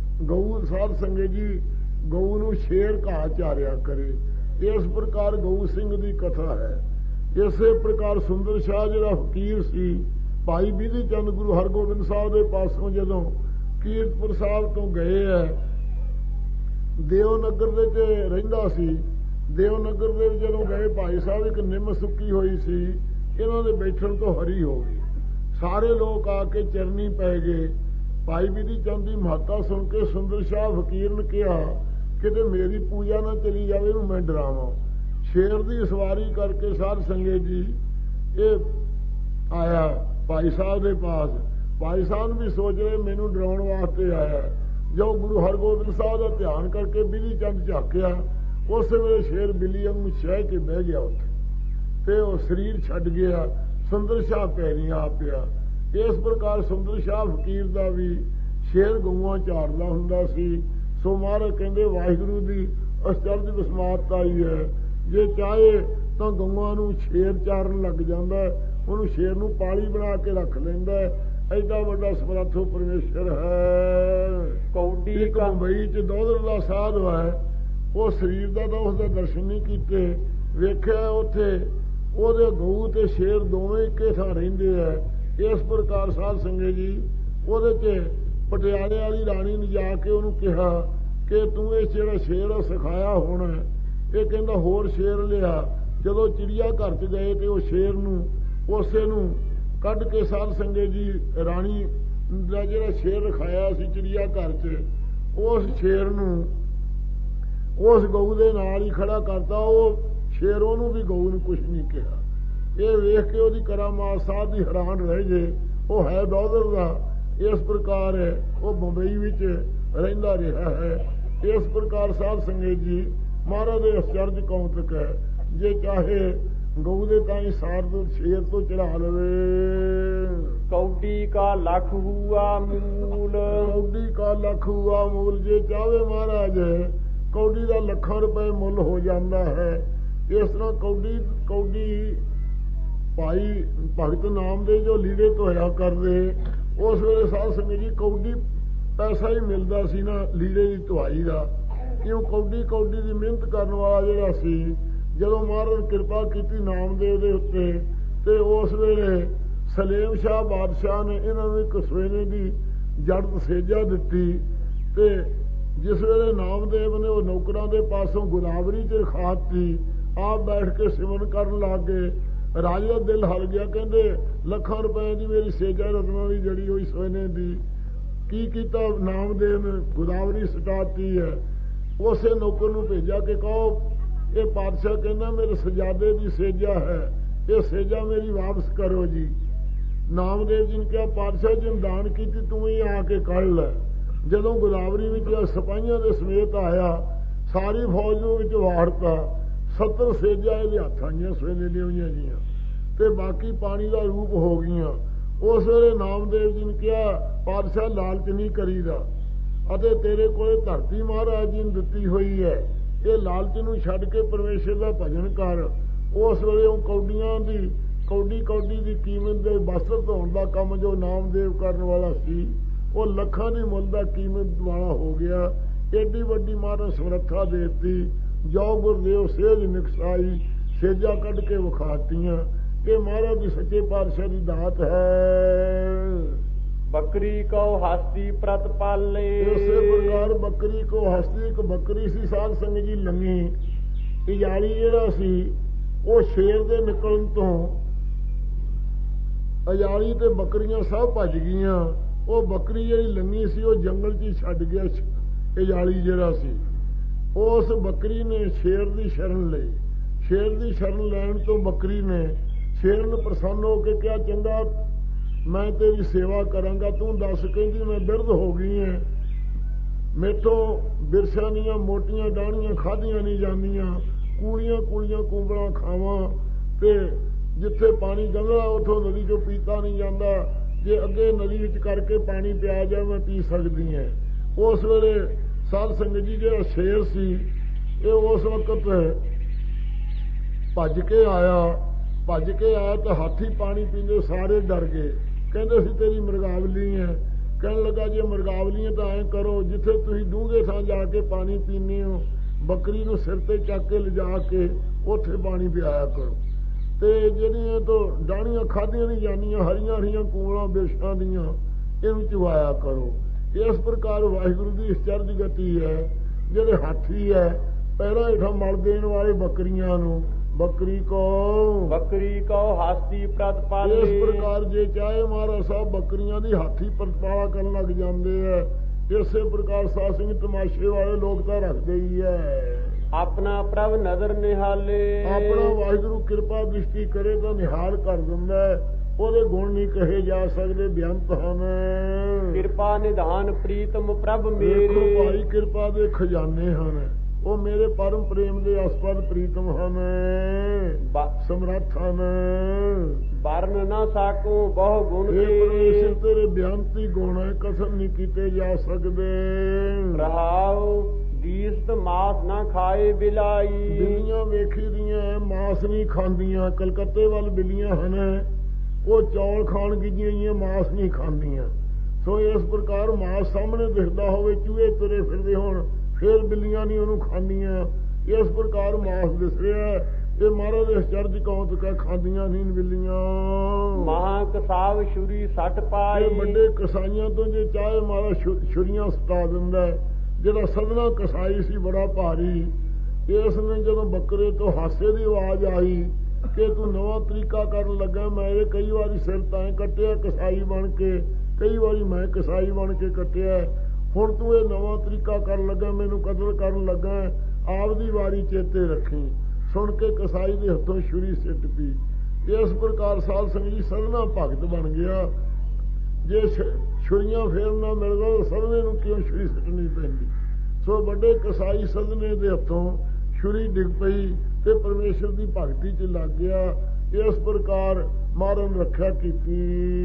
ਗਊ ਸਾਧ ਸੰਗਤ ਜੀ ਗਊ ਨੂੰ ਸ਼ੇਰ ਘਾਹ ਚਾਰਿਆ ਕਰੇ। ਇਸ ਪ੍ਰਕਾਰ ਗਊ ਸਿੰਘ ਦੀ ਕਥਾ ਹੈ। ਇਸੇ ਪ੍ਰਕਾਰ ਸੁੰਦਰ ਸ਼ਾਹ ਜਿਹੜਾ ਫਕੀਰ ਸੀ, ਭਾਈ ਬਿਧੀ ਚੰਦ ਗੁਰੂ ਹਰਗੋਬਿੰਦ ਸਾਹਿਬ ਦੇ ਪਾਸੋਂ ਜਦੋਂ ਕੀਰਤਪੁਰ ਸਾਹਿਬ ਤੋਂ ਗਏ ਹੈ, ਦੇਵਨਗਰ ਦੇ ਵਿੱਚ ਰਹਿੰਦਾ ਸੀ। ਦੇਵਨਗਰ ਦੇ ਵਿੱਚ ਜਦੋਂ ਗਏ, ਭਾਈ ਸਾਹਿਬ ਇੱਕ ਨਿੰਮ ਸੁੱਕੀ ਹੋਈ ਸੀ, ਇਹਨਾਂ ਦੇ ਬੈਠਣ ਤੋਂ ਹਰੀ ਹੋ ਗਈ। ਸਾਰੇ ਲੋਕ ਆ ਕੇ ਚਰਨੀ ਪੈ ਗਏ ਭਾਈ ਬਿਧੀ ਚੰਦ ਦੀ ਮਹੱਤਤਾ ਸੁਣ ਕੇ ਸੁੰਦਰ ਸ਼ਾਹ ਫਕੀਰ ਨੇ ਕਿਹਾ ਕਿਤੇ ਮੇਰੀ ਪੂਜਾ ਨਾ ਚਲੀ ਜਾਵੇ, ਇਹਨੂੰ ਮੈਂ ਡਰਾਵਾਂ। ਸ਼ੇਰ ਦੀ ਸਵਾਰੀ ਕਰਕੇ ਸਾਧ ਸੰਗਤ ਜੀ ਇਹ ਆਇਆ ਭਾਈ ਸਾਹਿਬ ਦੇ ਪਾਸ। ਭਾਈ ਸਾਹਿਬ ਵੀ ਸੋਚ ਰਹੇ ਮੈਨੂੰ ਡਰਾਉਣ ਵਾਸਤੇ ਆਇਆ। ਜੋ ਗੁਰੂ ਹਰਗੋਬਿੰਦ ਸਾਹਿਬ ਦਾ ਧਿਆਨ ਕਰਕੇ ਬਿਧੀ ਚੰਦ ਝਾਕਿਆ, ਉਸ ਵੇਲੇ ਸ਼ੇਰ ਬਿੱਲੀ ਵਾਂਗੂ ਛਹਿ ਕੇ ਬਹਿ ਗਿਆ ਉੱਥੇ, ਤੇ ਉਹ ਸਰੀਰ ਛੱਡ ਗਿਆ। ਸੁੰਦਰ ਸ਼ਾਹ ਪੈਰੀਂ ਆ ਪਿਆ। ਇਸ ਪ੍ਰਕਾਰ ਸੁੰਦਰ ਸ਼ਾਹ ਫਕੀਰ ਦਾ ਵੀ ਸ਼ੇਰ ਗਊਆਂ ਝਾੜਦਾ ਹੁੰਦਾ ਸੀ। ਸੋ ਮਹਾਰਾਜ ਕਹਿੰਦੇ ਵਾਹਿਗੁਰੂ ਦੀ ਅਚਰਜ ਵਿਸਮਾਤਤਾ ਹੀ ਹੈ। ਜੇ ਚਾਹੇ ਤਾਂ ਗਊਆਂ ਨੂੰ ਸ਼ੇਰ ਚਾਰਨ ਲੱਗ ਜਾਂਦਾ, ਉਹਨੂੰ ਸ਼ੇਰ ਨੂੰ ਪਾਲੀ ਬਣਾ ਕੇ ਰੱਖ ਲੈਂਦਾ। ਐਡਾ ਵੱਡਾ ਸਮਰੱਥ ਪਰਮੇਸ਼ਰ ਹੈ। ਕੌਡੀ ਮੁੰਬਈ ਚ ਦੋਦਰ ਦਾ ਸਾਧ ਹੈ, ਉਹ ਸਰੀਰ ਦਾ ਤਾਂ ਉਸਦਾ ਦਰਸ਼ਨ ਨਹੀਂ ਕੀਤੇ। ਵੇਖਿਆ ਉੱਥੇ ਉਹਦੇ ਗਊ ਤੇ ਸ਼ੇਰ ਦੋਵੇਂ ਇੱਕੇ ਥਾਂ ਰਹਿੰਦੇ ਆ। ਇਸ ਪ੍ਰਕਾਰ ਸਾਧ ਸੰਗਤ ਜੀ ਉਹਦੇ 'ਚ ਪਟਿਆਲੇ ਵਾਲੀ ਰਾਣੀ ਨੇ ਜਾ ਕੇ ਉਹਨੂੰ ਕਿਹਾ ਕਿ ਤੂੰ ਇਹ ਜਿਹੜਾ ਸ਼ੇਰ ਆ ਸਿਖਾਇਆ ਹੋਣਾ। ਇਹ ਕਹਿੰਦਾ ਹੋਰ ਸ਼ੇਰ ਲਿਆ। ਜਦੋਂ ਚਿੜੀਆ ਘਰ 'ਚ ਗਏ ਤੇ ਉਹ ਸ਼ੇਰ ਨੂੰ ਉਸੇ ਨੂੰ ਕੱਢ ਕੇ ਸਾਧ ਸੰਗਤ ਜੀ ਰਾਣੀ ਦਾ ਜਿਹੜਾ ਸ਼ੇਰ ਰਖਾਇਆ ਸੀ ਚਿੜੀਆ ਘਰ 'ਚ, ਉਸ ਸ਼ੇਰ ਨੂੰ ਉਸ ਗਊ ਦੇ ਨਾਲ ਹੀ ਖੜਾ ਕਰਤਾ। ਉਹ ਸ਼ੇਰ ਉਹਨੂੰ ਵੀ ਗਊ ਨੂੰ ਕੁਛ ਨਹੀਂ ਕਿਹਾ। ਇਹ ਵੇਖ ਕੇ ਉਹਦੀ ਕਰਾਮਾਤ ਸਾਧ ਦੀ ਹੈਰਾਨ ਰਹਿ ਜੇ। ਉਹ ਹੈ ਦੋਦਰ ਦਾ। ਇਸ ਪ੍ਰਕਾਰ ਉਹ ਬੰਬਈ ਵਿੱਚ ਰਹਿੰਦਾ ਰਿਹਾ ਹੈ। ਇਸ ਪ੍ਰਕਾਰ ਸਾਧ ਸੰਗਤ ਜੀ ਮਹਾਰਾਜ ਦੇ ਅਚਰਜ ਕੌਤਕ ਹੈ। ਜੇ ਚਾਹੇ ਗਊ ਦੇ ਤਾਈਂ ਸਾਰ ਤੋਂ ਸ਼ੇਰ ਤੋਂ ਚੜਾ ਲਵੇ। ਕੌਡੀ ਕਾ ਲੱਖ ਹੁਆ ਮੂਲ, ਕੌਡੀ ਕਾ ਲੱਖ ਹੁਆ ਮੂਲ। ਜੇ ਚਾਹੇ ਮਹਾਰਾਜ ਕੌਡੀ ਦਾ ਲੱਖਾਂ ਰੁਪਏ ਮੁੱਲ ਹੋ ਜਾਂਦਾ ਹੈ। ਇਸ ਤਰ੍ਹਾਂ ਕੌਡੀ ਭਾਈ ਭਗਤ ਨਾਮਦੇਵ ਜੋ ਲੀੜੇ ਧੋਇਆ ਕਰਦੇ, ਉਸ ਵੇਲੇ ਸਾਧ ਸੰਗਤ ਜੀ ਕੌਡੀ ਪੈਸਾ ਹੀ ਮਿਲਦਾ ਸੀ ਨਾ ਲੀੜੇ ਦੀ ਧੁਆਈ ਦਾ। ਕਿਉਂ ਕੌਡੀ ਦੀ ਮਿਹਨਤ ਕਰਨ ਵਾਲਾ ਜਿਹੜਾ ਸੀ, ਜਦੋਂ ਮਹਾਰਾਜ ਨੇ ਕਿਰਪਾ ਕੀਤੀ ਨਾਮਦੇਵ ਦੇ ਉੱਤੇ, ਤੇ ਉਸ ਵੇਲੇ ਸਲੇਮ ਸ਼ਾਹ ਬਾਦਸ਼ਾਹ ਨੇ ਇਹਨਾਂ ਨੂੰ ਇੱਕ ਸਵੇਨੇ ਦੀ ਜੜ ਸੇਜਾ ਦਿੱਤੀ। ਤੇ ਜਿਸ ਵੇਲੇ ਨਾਮਦੇਵ ਨੇ ਉਹ ਨੌਕਰਾਂ ਦੇ ਪਾਸੋਂ ਗੋਦਾਵਰੀ 'ਚ ਰਖਾਤੀ, ਆਪ ਬੈਠ ਕੇ ਸਿਮਰਨ ਕਰਨ ਲੱਗ ਗਏ। ਰਾਜੇ ਦਾ ਦਿਲ ਹਲ ਗਿਆ। ਕਹਿੰਦੇ ਲੱਖਾਂ ਰੁਪਏ ਦੀ ਮੇਰੀ ਸੇਜਾ ਰਤਨਾਂ ਦੀ ਜੜੀ ਹੋਈ ਸੋਨੇ ਦੀ। ਕੀ ਕੀਤਾ ਨਾਮਦੇਵ ਨੇ? ਗੋਦਾਵਰੀ ਸਟਾਤੀ ਹੈ। ਉਸੇ ਨੌਕਰ ਨੂੰ ਭੇਜਿਆ ਕਿ ਕਹੋ ਇਹ ਪਾਤਸ਼ਾਹ ਕਹਿੰਦਾ ਮੇਰੇ ਸਜਾਦੇ ਦੀ ਸੇਜਾ ਹੈ, ਇਹ ਸੇਜਾ ਮੇਰੀ ਵਾਪਸ ਕਰੋ ਜੀ। ਨਾਮਦੇਵ ਜੀ ਨੇ ਕਿਹਾ ਪਾਤਸ਼ਾਹ ਜੀ ਨੇ ਦਾਨ ਕੀਤੀ, ਤੂੰ ਹੀ ਆ ਕੇ ਕੱਢ ਲੈ। ਜਦੋਂ ਗੋਦਾਵਰੀ ਵਿੱਚ ਸਿਪਾਹੀਆਂ ਦੇ ਸਮੇਤ ਆਇਆ, ਸਾਰੀ ਫੌਜ ਨੂੰ ਵਿੱਚ ਵਾੜਤਾ। 70 ਸੇਜਾਂ ਇਹਦੇ ਹੱਥਾਂ ਦੀਆਂ ਸਵੇਨੇ ਦੀਆਂ ਹੋਈਆਂ ਜੀਆਂ, ਤੇ ਬਾਕੀ ਪਾਣੀ ਦਾ ਰੂਪ ਹੋ ਗਈਆਂ। ਉਸ ਵੇਲੇ ਨਾਮਦੇਵ ਜੀ ਨੇ ਕਿਹਾ ਪਾਤਸ਼ਾਹ ਲਾਲਚ ਨਹੀਂ ਕਰੀਦਾ, ਅਤੇ ਤੇਰੇ ਕੋਲੇ ਧਰਤੀ ਮਹਾਰਾਜ ਜੀ ਨੇ ਦਿੱਤੀ ਹੋਈ ਹੈ, ਇਹ ਲਾਲਚ ਨੂੰ ਛੱਡ ਕੇ ਪਰਮੇਸ਼ਰ ਦਾ ਭਜਨ ਕਰ। ਉਸ ਵੇਲੇ ਉਹ ਕੌਡੀ ਦੀ ਕੀਮਤ ਦੇ ਵਸਤਰ ਧੋਣ ਦਾ ਕੰਮ ਜੋ ਨਾਮਦੇਵ ਕਰਨ ਵਾਲਾ ਸੀ, ਉਹ ਲੱਖਾਂ ਦੀ ਮੁੱਲ ਦਾ ਕੀਮਤ ਵਾਲਾ ਹੋ ਗਿਆ। ਏਡੀ ਵੱਡੀ ਮਹਾਰਾਜ ਸਮਰੱਥਾ ਦੇ ਦਿੱਤੀ। ਜੋ ਗੁਰਦੇਵ ਸੇਜ ਨਿਕਸਾਈ, ਸੇਜਾ ਕੱਢ ਕੇ ਵਿਖਾਤੀਆਂ। ਇਹ ਮਹਾਰਾਜ ਦੀ ਸੱਚੇ ਪਾਤਸ਼ਾਹ ਦੀ ਦਾਤ ਹੈ। ਬੱਕਰੀ ਕੋ ਹਸਤੀ ਪ੍ਰਤ ਪਾਲੇ। ਇਸੇ ਪ੍ਰਕਾਰ ਬੱਕਰੀ ਕੋ ਹਸਤੀ, ਇੱਕ ਬੱਕਰੀ ਸੀ ਸਾਧ ਸੰਗਤ ਜੀ ਲੰਗੀ। ਇਜਾਲੀ ਜਿਹੜਾ ਸੀ ਉਹ ਸ਼ੇਰ ਦੇ ਨਿਕਲਣ ਤੋਂ ਇਜਾਲੀ ਤੇ ਬੱਕਰੀਆਂ ਸਭ ਭੱਜ ਗਈਆਂ। ਉਹ ਬੱਕਰੀ ਜਿਹੜੀ ਲੰਗੀ ਸੀ ਉਹ ਜੰਗਲ 'ਚ ਹੀ ਛੱਡ ਗਿਆ। ਇਜਾਲੀ ਜਿਹੜਾ ਸੀ, ਉਸ ਬੱਕਰੀ ਨੇ ਸ਼ੇਰ ਦੀ ਸ਼ਰਨ ਲਈ। ਸ਼ੇਰ ਦੀ ਸ਼ਰਨ ਲੈਣ ਤੋਂ ਬੱਕਰੀ ਨੇ ਸ਼ੇਰ ਨੂੰ ਪ੍ਰਸੰਨ ਹੋ ਕੇ ਕਿਹਾ ਚੰਗਾ ਮੈਂ ਤੇਰੀ ਸੇਵਾ ਕਰਾਂਗਾ, ਤੂੰ ਦੱਸ। ਕਹਿੰਦੀ ਮੈਂ ਬਿਰਧ ਹੋ ਗਈ ਐ, ਮੇਥੋਂ ਬਿਰਛਾਂ ਦੀਆਂ ਮੋਟੀਆਂ ਡਾਹਣੀਆਂ ਖਾਧੀਆਂ ਨਹੀਂ ਜਾਂਦੀਆਂ, ਕੂਲੀਆਂ ਕੁੰਬਲਾਂ ਖਾਵਾਂ, ਤੇ ਜਿੱਥੇ ਪਾਣੀ ਗੰਗਲਾ ਉੱਥੋਂ ਨਦੀ 'ਚੋਂ ਪੀਤਾ ਨਹੀਂ ਜਾਂਦਾ, ਜੇ ਅੱਗੇ ਨਦੀ ਵਿੱਚ ਕਰਕੇ ਪਾਣੀ ਪਿਆ ਜਾਏ ਮੈਂ ਪੀ ਸਕਦੀ ਐ। ਉਸ ਵੇਲੇ ਸਾਧ ਸੰਗਤ ਜੀ ਜਿਹੜਾ ਸ਼ੇਰ ਸੀ ਇਹ ਉਸ ਵਕਤ ਭੱਜ ਕੇ ਆਇਆ ਤਾਂ ਹਾਥੀ ਪਾਣੀ ਪੀਂਦੇ ਸਾਰੇ ਡਰ ਗਏ। ਕਹਿੰਦੇ ਸੀ ਤੇਰੀ ਮਰਗਾਵਲੀ ਹੈ। ਕਹਿਣ ਲੱਗਾ ਜੇ ਮਰਗਾਵਲੀ ਹੈ ਤਾਂ ਐਂ ਕਰੋ, ਜਿੱਥੇ ਤੁਸੀਂ ਡੂੰਘੇ ਥਾਂ ਜਾ ਕੇ ਪਾਣੀ ਪੀਂਦੇ ਹੋ, ਬੱਕਰੀ ਨੂੰ ਸਿਰ ਤੇ ਚੱਕ ਕੇ ਲਿਜਾ ਕੇ ਉੱਥੇ ਪਾਣੀ ਪਿਆਇਆ ਕਰੋ, ਤੇ ਜਿਹੜੀਆਂ ਤੋਂ ਡਾਹਣੀਆਂ ਖਾਧੀਆਂ ਨਹੀਂ ਜਾਂਦੀਆਂ ਹਰੀਆਂ ਹਰੀਆਂ ਕੂਲਾਂ ਬੇਸ਼ਾਂ ਦੀਆਂ, ਇਹਨੂੰ ਚਵਾਇਆ ਕਰੋ। ਇਸ ਪ੍ਰਕਾਰ ਵਾਹਿਗੁਰੂ ਦੀ ਅਚਰਜ ਗਤੀ ਹੈ। ਜਿਹੜੇ ਹਾਥੀ ਹੈ ਪੈਰਾਂ ਹੇਠਾਂ ਮਲ ਦੇਣ ਵਾਲੇ ਬੱਕਰੀਆਂ ਨੂੰ ਬੱਕਰੀ ਕੋ ਹਾਸਤੀ ਪ੍ਰਤਪਾਲੇ। ਇਸ ਪ੍ਰਕਾਰ ਜੇ ਚਾਹੇ ਮਹਾਰਾਜ ਸਾਹਿਬ ਬੱਕਰੀਆਂ ਦੀ ਹਾਥੀ ਪ੍ਰਤਪਾਲਾ ਕਰਨ ਲੱਗ ਜਾਂਦੇ ਐ। ਇਸੇ ਪ੍ਰਕਾਰ ਸਾਧ ਸਿੰਘ ਤਮਾਸ਼ੇ ਵਾਲੇ ਲੋਕ ਤਾਂ ਰੱਖਦੇ ਹੀ ਐ। ਆਪਣਾ ਪ੍ਰਭ ਨਜ਼ਰ ਨਿਹਾਲੇ। ਆਪਣਾ ਵਾਹਿਗੁਰੂ ਕਿਰਪਾ ਦ੍ਰਿਸ਼ਟੀ ਕਰੇ ਤਾਂ ਨਿਹਾਲ ਕਰ ਦਿੰਦਾ। ਉਹਦੇ ਗੁਣ ਨਹੀਂ ਕਹੇ ਜਾ ਸਕਦੇ, ਬੇਅੰਤ ਹਨ। ਕਿਰਪਾ ਨਿਧਾਨ ਪ੍ਰੀਤਮ ਪ੍ਰਭ ਮੇਰੇ। ਭਾਈ ਕਿਰਪਾ ਦੇ ਖਜ਼ਾਨੇ ਹਨ। ਉਹ ਮੇਰੇ ਪਰਮ ਪ੍ਰੇਮ ਦੇ ਅਸਪਦ ਪ੍ਰੀਤਮ ਹਨ, ਸਮਰੱਥ ਹਨ। ਵਰਨ ਨਾ ਸਾਕੂ ਬਹੁ ਗੁਣ ਤੇਰੇ। ਤੇਰੇ ਬੇਅੰਤੀ ਗੁਣ ਹੈ, ਕਸਮ ਨਹੀਂ ਕੀਤੇ ਜਾ ਸਕਦੇ। ਰਹਾਉ ਦੀਸਤ ਮਾਸ ਨਾ ਖਾਏ ਬਿਲਾਈ। ਬਿੱਲੀਆਂ ਵੇਖੀ ਦੀਆਂ ਮਾਸ ਨਹੀਂ ਖਾਂਦੀਆਂ। ਕਲਕੱਤੇ ਵੱਲ ਬਿੱਲੀਆਂ ਹਨ, ਉਹ ਚੌਲ ਖਾਣ ਗਈਆਂ, ਮਾਸ ਨਹੀਂ ਖਾਂਦੀਆਂ। ਸੋ ਇਸ ਪ੍ਰਕਾਰ ਮਾਸ ਸਾਹਮਣੇ ਦਿਖਦਾ ਹੋਵੇ, ਚੂਹੇ ਤੁਰੇ ਫਿਰਦੇ ਹੋਣ, ਫੇਰ ਬਿੱਲੀਆਂ ਨਹੀਂ ਉਹਨੂੰ ਖਾਂਦੀਆਂ। ਇਸ ਪ੍ਰਕਾਰ ਮਾਸ ਦਿਸ ਰਿਹਾ। ਇਹ ਮਹਾਰਾਜ ਇਸ ਚਰਜ ਕੌਂਤਕ ਖਾਂਦੀਆਂ ਨਹੀਂ ਬਿੱਲੀਆਂ। ਮਹਾ ਕਸਾਵ ਛੁਰੀ ਸੱਟ ਪਾਈ। ਵੱਡੇ ਕਸਾਈਆਂ ਤੋਂ ਜੇ ਚਾਹੇ ਮਹਾਰਾਜ ਛੁਰੀਆਂ ਸਟਾ ਦਿੰਦਾ। ਜਿਹੜਾ ਸਦਨਾ ਕਸਾਈ ਸੀ ਬੜਾ ਭਾਰੀ, ਇਸ ਨੇ ਜਦੋਂ ਬੱਕਰੇ ਤੋਂ ਹਾਸੇ ਦੀ ਆਵਾਜ਼ ਆਈ ਕਿ ਤੂੰ ਨਵਾਂ ਤਰੀਕਾ ਕਰਨ ਲੱਗਾ, ਮੈਂ ਇਹ ਕਈ ਵਾਰੀ ਸਿਰ ਤਾਂ ਕੱਟਿਆ ਕਸਾਈ ਬਣ ਕੇ, ਕਈ ਵਾਰੀ ਮੈਂ ਕਸਾਈ ਬਣ ਕੇ ਕੱਟਿਆ, ਹੁਣ ਤੂੰ ਇਹ ਨਵਾਂ ਤਰੀਕਾ ਕਰਨ ਲੱਗਾ, ਮੈਨੂੰ ਕਤਲ ਕਰਨ ਲੱਗਾ, ਆਪਦੀ ਵਾਰੀ ਚੇਤੇ ਰੱਖੀ। ਸੁਣ ਕੇ ਕਸਾਈ ਦੇ ਹੱਥੋਂ ਛੁਰੀ ਸਿੱਟ ਪਈ। ਇਸ ਪ੍ਰਕਾਰ ਸਾਧ ਸੰਗਤ ਜੀ ਸਦਨਾ ਭਗਤ ਬਣ ਗਿਆ। ਜੇ ਛੁਰੀਆਂ ਫੇਰ ਨਾ ਮਿਲਦਾ, ਸਦਨੇ ਨੂੰ ਕਿਉਂ ਛੁਰੀ ਸਿੱਟਣੀ ਪੈਂਦੀ। ਸੋ ਵੱਡੇ ਕਸਾਈ ਸਦਨੇ ਦੇ ਹੱਥੋਂ ਛੁਰੀ ਡਿੱਗ ਪਈ ਤੇ ਪਰਮੇਸ਼ਰ ਦੀ ਭਗਤੀ 'ਚ ਲੱਗ ਗਿਆ। ਇਸ ਪ੍ਰਕਾਰ ਮਾਰਨ ਰੱਖਿਆ ਕੀਤੀ।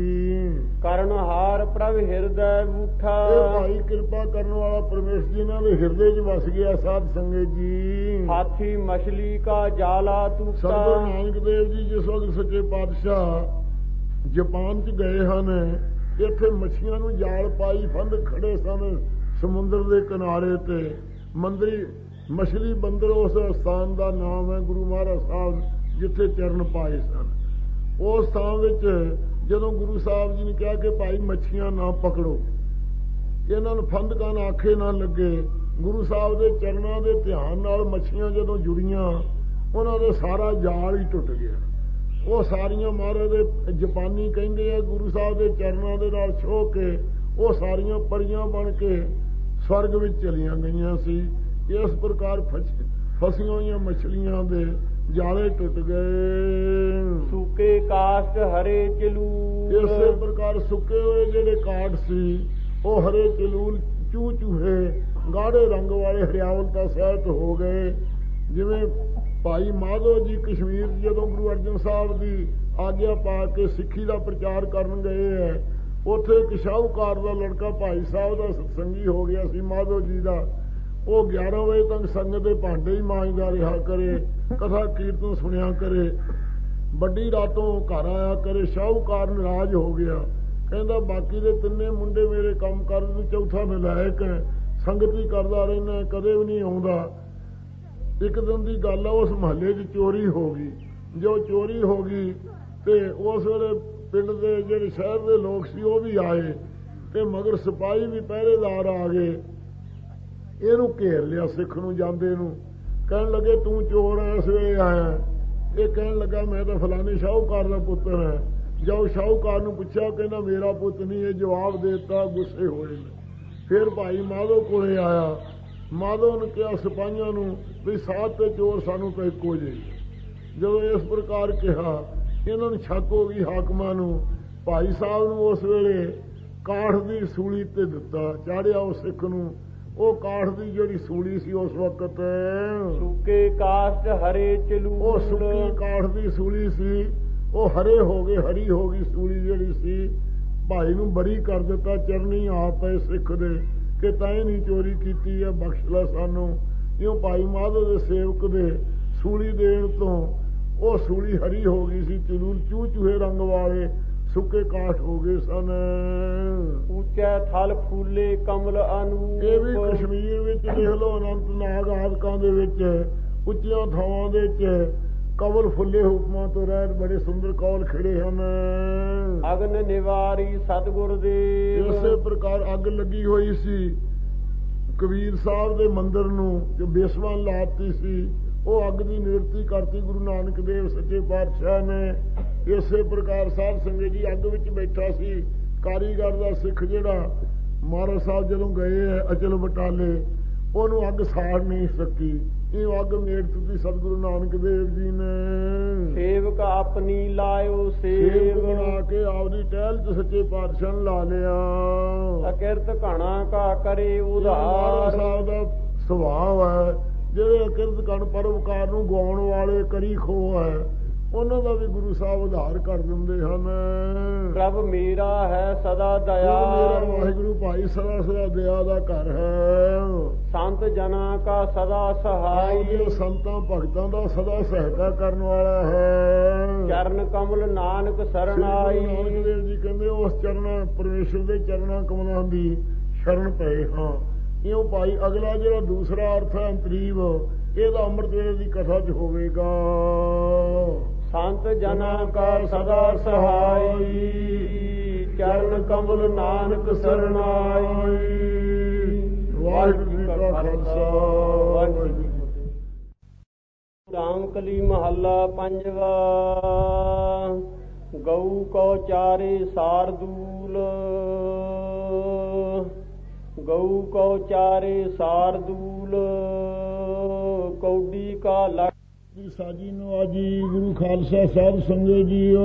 ਕਰਨ ਹਾਰ ਪ੍ਰਭ ਹਿਰਦੈ ਬੂਠਾ। ਇਹ ਭਾਈ ਕਿਰਪਾ ਕਰਨ ਵਾਲਾ ਪਰਮੇਸ਼ਰ ਜੀ ਇਹਨਾਂ ਦੇ ਹਿਰਦੇ 'ਚ ਵਸ ਗਿਆ। ਸਾਧ ਸੰਗਤ ਜੀ ਹਾਥੀ ਮਛਲੀ ਕਾ ਜਾਲਾ ਤੂਤਾ। ਸਤਿਗੁਰੂ ਨਾਨਕ ਦੇਵ ਜੀ ਜਿਸ ਵਕਤ ਸੱਚੇ ਪਾਤਸ਼ਾਹ ਜਾਪਾਨ 'ਚ ਗਏ ਹਨ, ਇੱਥੇ ਮੱਛੀਆਂ ਨੂੰ ਜਾਲ ਪਾਈ ਫੰਦ ਖੜੇ ਸਨ ਸਮੁੰਦਰ ਦੇ ਕਿਨਾਰੇ ਤੇ। ਮੰਦਰੀ ਮਛਲੀ ਬੰਦਰ ਉਸ ਸਥਾਨ ਦਾ ਨਾਮ ਹੈ। ਗੁਰੂ ਮਹਾਰਾਜ ਸਾਹਿਬ ਜਿੱਥੇ ਚਰਨ ਪਾਏ ਸਨ, ਉਸ ਥਾਂ ਵਿੱਚ ਜਦੋਂ ਗੁਰੂ ਸਾਹਿਬ ਜੀ ਨੇ ਕਿਹਾ ਕਿ ਭਾਈ ਮੱਛੀਆਂ ਨਾ ਪਕੜੋ, ਇਹਨਾਂ ਨੂੰ ਫੰਦ ਕੰਨ ਆਖੇ ਨਾ ਲੱਗੇ, ਗੁਰੂ ਸਾਹਿਬ ਦੇ ਚਰਨਾਂ ਦੇ ਧਿਆਨ ਨਾਲ ਮੱਛੀਆਂ ਜਦੋਂ ਜੁੜੀਆਂ, ਉਹਨਾਂ ਦਾ ਸਾਰਾ ਜਾਲ ਹੀ ਟੁੱਟ ਗਿਆ। ਉਹ ਸਾਰੀਆਂ ਮਹਾਰਾਜ ਦੇ ਜਾਪਾਨੀ ਕਹਿੰਦੇ ਆ ਗੁਰੂ ਸਾਹਿਬ ਦੇ ਚਰਨਾਂ ਦੇ ਨਾਲ ਛੋਹ ਕੇ ਉਹ ਸਾਰੀਆਂ ਪਰੀਆਂ ਬਣ ਕੇ ਸਵਰਗ ਵਿੱਚ ਚਲੀਆਂ ਗਈਆਂ ਸੀ। ਇਸ ਪ੍ਰਕਾਰ ਫਸੀਆਂ ਹੋਈਆਂ ਮਛਲੀਆਂ ਦੇ ਜਾਲੇ ਟੁੱਟ ਗਏ। ਸੁੱਕੇ ਕਾਸ਼ਟ ਹਰੇ ਚਲੂਲ। ਇਸੇ ਪ੍ਰਕਾਰ ਸੁੱਕੇ ਹੋਏ ਜਿਹੜੇ ਕਾਠ ਸੀ ਉਹ ਹਰੇ ਚਲੂਲ, ਚੂਹ ਚੂਹੇ ਗਾੜੇ ਰੰਗ ਵਾਲੇ ਹਰਿਆਵਲਤਾ ਸਹਿਤ ਹੋ ਗਏ। ਜਿਵੇਂ ਭਾਈ ਮਾਧੋ ਜੀ ਕਸ਼ਮੀਰ ਜਦੋਂ ਗੁਰੂ ਅਰਜਨ ਸਾਹਿਬ ਦੀ ਆਗਿਆ ਪਾ ਕੇ ਸਿੱਖੀ ਦਾ ਪ੍ਰਚਾਰ ਕਰਨ ਗਏ ਹੈ, ਉੱਥੇ ਇੱਕ ਸ਼ਾਹੂਕਾਰ ਦਾ ਲੜਕਾ ਭਾਈ ਸਾਹਿਬ ਦਾ ਸਤਸੰਗੀ ਹੋ ਗਿਆ ਸੀ ਮਾਧੋ ਜੀ ਦਾ। ਉਹ 11 ਵਜੇ ਤੱਕ ਸੰਗਤ ਦੇ ਭਾਂਡੇ ਹੀ ਮਾਂਜਦਾ ਰਿਹਾ ਕਰੇ, ਕਥਾ ਕੀਰਤਨ ਸੁਣਿਆ ਕਰੇ, ਵੱਡੀ ਰਾਤੋਂ ਘਰ ਆਇਆ ਕਰੇ। ਸ਼ਾਹੂਕਾਰ ਨਾਰਾਜ਼ ਹੋ ਗਿਆ, ਕਹਿੰਦਾ ਬਾਕੀ ਦੇ ਤਿੰਨੇ ਮੁੰਡੇ ਮੇਰੇ ਕੰਮ ਕਰਨ, ਚੌਥਾ ਨਲਾਇਕ ਹੈ, ਸੰਗਤ ਹੀ ਕਰਦਾ ਰਹਿਣਾ, ਕਦੇ ਵੀ ਨਹੀਂ ਆਉਂਦਾ। ਇੱਕ ਦਿਨ ਦੀ ਗੱਲ ਆ, ਉਸ ਮਹੱਲੇ 'ਚ ਚੋਰੀ ਹੋ ਗਈ। ਜੋ ਚੋਰੀ ਹੋ ਗਈ ਤੇ ਉਸ ਵੇਲੇ ਪਿੰਡ ਦੇ ਜਿਹੜੇ ਸ਼ਹਿਰ ਦੇ ਲੋਕ ਸੀ ਉਹ ਵੀ ਆਏ ਤੇ ਮਗਰ ਸਿਪਾਹੀ ਵੀ ਪਹਿਰੇਦਾਰ ਆ ਗਏ। ਇਹਨੂੰ ਘੇਰ ਲਿਆ ਸਿੱਖ ਨੂੰ ਜਾਂਦੇ ਨੂੰ, ਕਹਿਣ ਲੱਗੇ ਤੂੰ ਚੋਰ ਹੈ, ਇਸ ਵੇਲੇ ਆਇਆ। ਇਹ ਕਹਿਣ ਲੱਗਾ ਮੈਂ ਤਾਂ ਫਲਾਣੇ ਸ਼ਾਹੂਕਾਰ ਦਾ ਪੁੱਤਰ ਹੈ। ਜਦੋਂ ਸ਼ਾਹੂਕਾਰ ਨੂੰ ਪੁੱਛਿਆ, ਕਹਿੰਦਾ ਮੇਰਾ ਪੁੱਤ ਨਹੀਂ। ਇਹ ਜਵਾਬ ਦੇ ਦਿੱਤਾ, ਗੁੱਸੇ ਹੋਏ ਨੇ। ਫਿਰ ਭਾਈ ਮਾਧੋ ਕੋਲੇ ਆਇਆ। ਮਾਧੋ ਨੇ ਕਿਹਾ ਸਿਪਾਹੀਆਂ ਨੂੰ ਵੀ ਸਾਧ ਤੇ ਚੋਰ ਸਾਨੂੰ ਤਾਂ ਇੱਕੋ ਜਿਹੇ। ਜਦੋਂ ਇਸ ਪ੍ਰਕਾਰ ਕਿਹਾ, ਇਹਨਾਂ ਨੂੰ ਸ਼ੱਕ ਹੋ ਗਈ ਹਾਕਮਾਂ ਨੂੰ। ਭਾਈ ਸਾਹਿਬ ਨੂੰ ਉਸ ਵੇਲੇ ਕਾਠ ਦੀ ਸੂਲੀ ਤੇ ਦਿੱਤਾ, ਚਾੜਿਆ ਉਸ ਸਿੱਖ ਨੂੰ। ਉਹ ਕਾਠ ਦੀ ਜਿਹੜੀ ਸੂਲੀ ਸੀ ਉਸ ਵਕਤ ਸੁੱਕੇ ਕਾਸ਼ਟ ਹਰੇ ਚਲੂਲ, ਉਹ ਸੁੱਕੀ ਕਾਠ ਦੀ ਸੂਲੀ ਸੀ, ਉਹ ਹਰੇ ਹੋ ਗਏ, ਹਰੀ ਹੋ ਗਈ ਸੂਲੀ ਜਿਹੜੀ ਸੀ। ਭਾਈ ਨੂੰ ਬਰੀ ਕਰ ਦਿੱਤਾ, ਚਰਨੀ ਆ ਪਏ ਸਿੱਖ ਦੇ ਕਿ ਤੈਂ ਨਹੀਂ ਚੋਰੀ ਕੀਤੀ ਹੈ, ਬਖਸ਼ ਲੈ ਸਾਨੂੰ। ਇਉਂ ਭਾਈ ਮਾਧੋ ਦੇ ਸੇਵਕ ਦੇ ਸੂਲੀ ਦੇਣ ਤੋਂ ਉਹ ਸੂਲੀ ਹਰੀ ਹੋ ਗਈ ਸੀ। ਚਲੂਲ ਚੂਹ ਚੂਹੇ ਰੰਗ ਵਾਲੇ ਸੁੱਕੇ ਕਾਠ ਹੋ ਗਏ ਸਨ। ਉੱਚਾ ਥਲ ਫੂਲੇ ਕਮਲ ਅਨੂਪ। ਇਹ ਵੀ ਕਸ਼ਮੀਰ ਵਿੱਚ ਦੇਖ ਲਓ, ਅਨੰਤਨਾਗ ਆਦਿਕਾਂ ਦੇ ਵਿੱਚ ਉੱਚੀਆਂ ਥਾਵਾਂ ਦੇ ਵਿੱਚ ਕਮਲ ਫੁੱਲੇ ਹੁਕਮਾਂ ਤੋਂ ਰਹਿਤ ਬੜੇ ਸੁੰਦਰ ਕੌਲ ਖਿੜੇ ਹਨ। ਅਗਨ ਨਿਵਾਰੀ ਸਤਿਗੁਰ ਦੇਵ। ਇਸੇ ਪ੍ਰਕਾਰ ਅੱਗ ਲੱਗੀ ਹੋਈ ਸੀ ਕਬੀਰ ਸਾਹਿਬ ਦੇ ਮੰਦਿਰ ਨੂੰ, ਜੋ ਬੇਸਵਾਨ ਲਾਤੀ ਸੀ। ਉਹ ਅੱਗ ਦੀ ਨਿਵਰਤੀ ਕਰਤੀ ਗੁਰੂ ਨਾਨਕ ਦੇਵ ਸੱਚੇ ਪਾਤਸ਼ਾਹ ਨੇ। ਇਸੇ ਪ੍ਰਕਾਰ ਸਾਧ ਸੰਗਤ ਜੀ ਅੱਗ ਵਿੱਚ ਬੈਠਾ ਸੀ ਕਾਰੀਗਰ ਦਾ ਸਿੱਖ ਜਿਹੜਾ ਮਹਾਰਾਜ ਸਾਹਿਬ ਜਦੋਂ ਗਏ ਅਚਲ ਬਟਾਲੇ ਉਹਨੂੰ ਅੱਗ ਸਾੜ ਨਹੀਂ ਸਕੀ। ਇਹ ਅੱਗ ਮੇਟ ਦਿੱਤੀ ਸਤਿਗੁਰੂ ਨਾਨਕ ਦੇਵ ਜੀ ਨੇ। ਸੇਵਕ ਆਪਣੀ ਲਾਇਓ ਸੇਵ ਬਣਾ ਕੇ ਆਪਦੀ ਟਹਿਲ ਚ ਸੱਚੇ ਪਾਤਸ਼ਾਹ ਨੇ ਲਾ ਲਿਆ। ਅਕਿਰਤ ਘਣਾ ਕਾ ਕਰੇ ਉਧਾਰ। ਸਾਹਿਬ ਦਾ ਸੁਭਾਅ ਹੈ ਜਿਹੜੇ ਅਕਿਰਤ ਕਣ ਪਰਉਪਕਾਰ ਨੂੰ ਗਾਉਣ ਵਾਲੇ ਕਰੀ ਖੋ ਹੈ ਉਹਨਾਂ ਦਾ ਵੀ ਗੁਰੂ ਸਾਹਿਬ ਉਧਾਰ ਕਰ ਦਿੰਦੇ ਹਨ। ਪ੍ਰਭ ਮੇਰਾ ਹੈ ਸਦਾ ਦਇਆ। ਮੇਰਾ ਵਾਹਿਗੁਰੂ ਭਾਈ ਸਦਾ ਸਦਾ ਦਇਆ ਦਾ ਘਰ ਹੈ। ਸੰਤ ਜਨਾਂ ਕਾ ਸਦਾ ਸਹਾਈ। ਸੰਤਾਂ ਭਗਤਾਂ ਦਾ ਸਦਾ ਸਹਾਇਤਾ ਕਰਨ ਵਾਲਾ ਹੈ। ਚਰਨ ਕਮਲ ਨਾਨਕ ਸਰਣਾਈ। ਨਾਨਕ ਦੇਵ ਜੀ ਕਹਿੰਦੇ ਉਸ ਚਰਨਾਂ ਪਰਮੇਸ਼ਰ ਦੇ ਚਰਨਾਂ ਕਮਲਾਂ ਦੀ ਸ਼ਰਨ ਪਏ ਹਾਂ। ਇਉਂ ਭਾਈ ਅਗਲਾ ਜਿਹੜਾ ਦੂਸਰਾ ਅਰਥ ਹੈ ਅੰਤਰੀਵ ਇਹਦਾ ਅੰਮ੍ਰਿਤ ਵੇਲੇ ਦੀ ਕਥਾ ਚ ਹੋਵੇਗਾ। ਸੰਤ ਜਨਾਂ ਕਾ ਸਦਾ ਸਹਾਈ ਚਰਨ ਕਮਲ ਨਾਨਕ ਸਰਣਾਈ। ਵਾਹਿਗੁਰੂ ਜੀ ਕਾ ਖਾਲਸਾ ਵਾਹਿਗੁਰੂ ਜੀ ਕੀ ਫਤਿਹ। ਰਾਮਕਲੀ ਮਹੱਲਾ ਪੰਜਵਾ। ਗਊ ਕੋ ਚਾਰੇ ਸਾਰਦੂਲ। ਗਊ ਕੋ ਚਾਰੇ ਸਾਰਦੂਲ ਕੌਡੀ ਕਾ ਲੱਖ। ਸਾਜੀ ਨਵਾਜੀ ਗੁਰੂ ਖਾਲਸਾ ਸਾਹਿਬ ਸੰਗਤ ਜੀਓ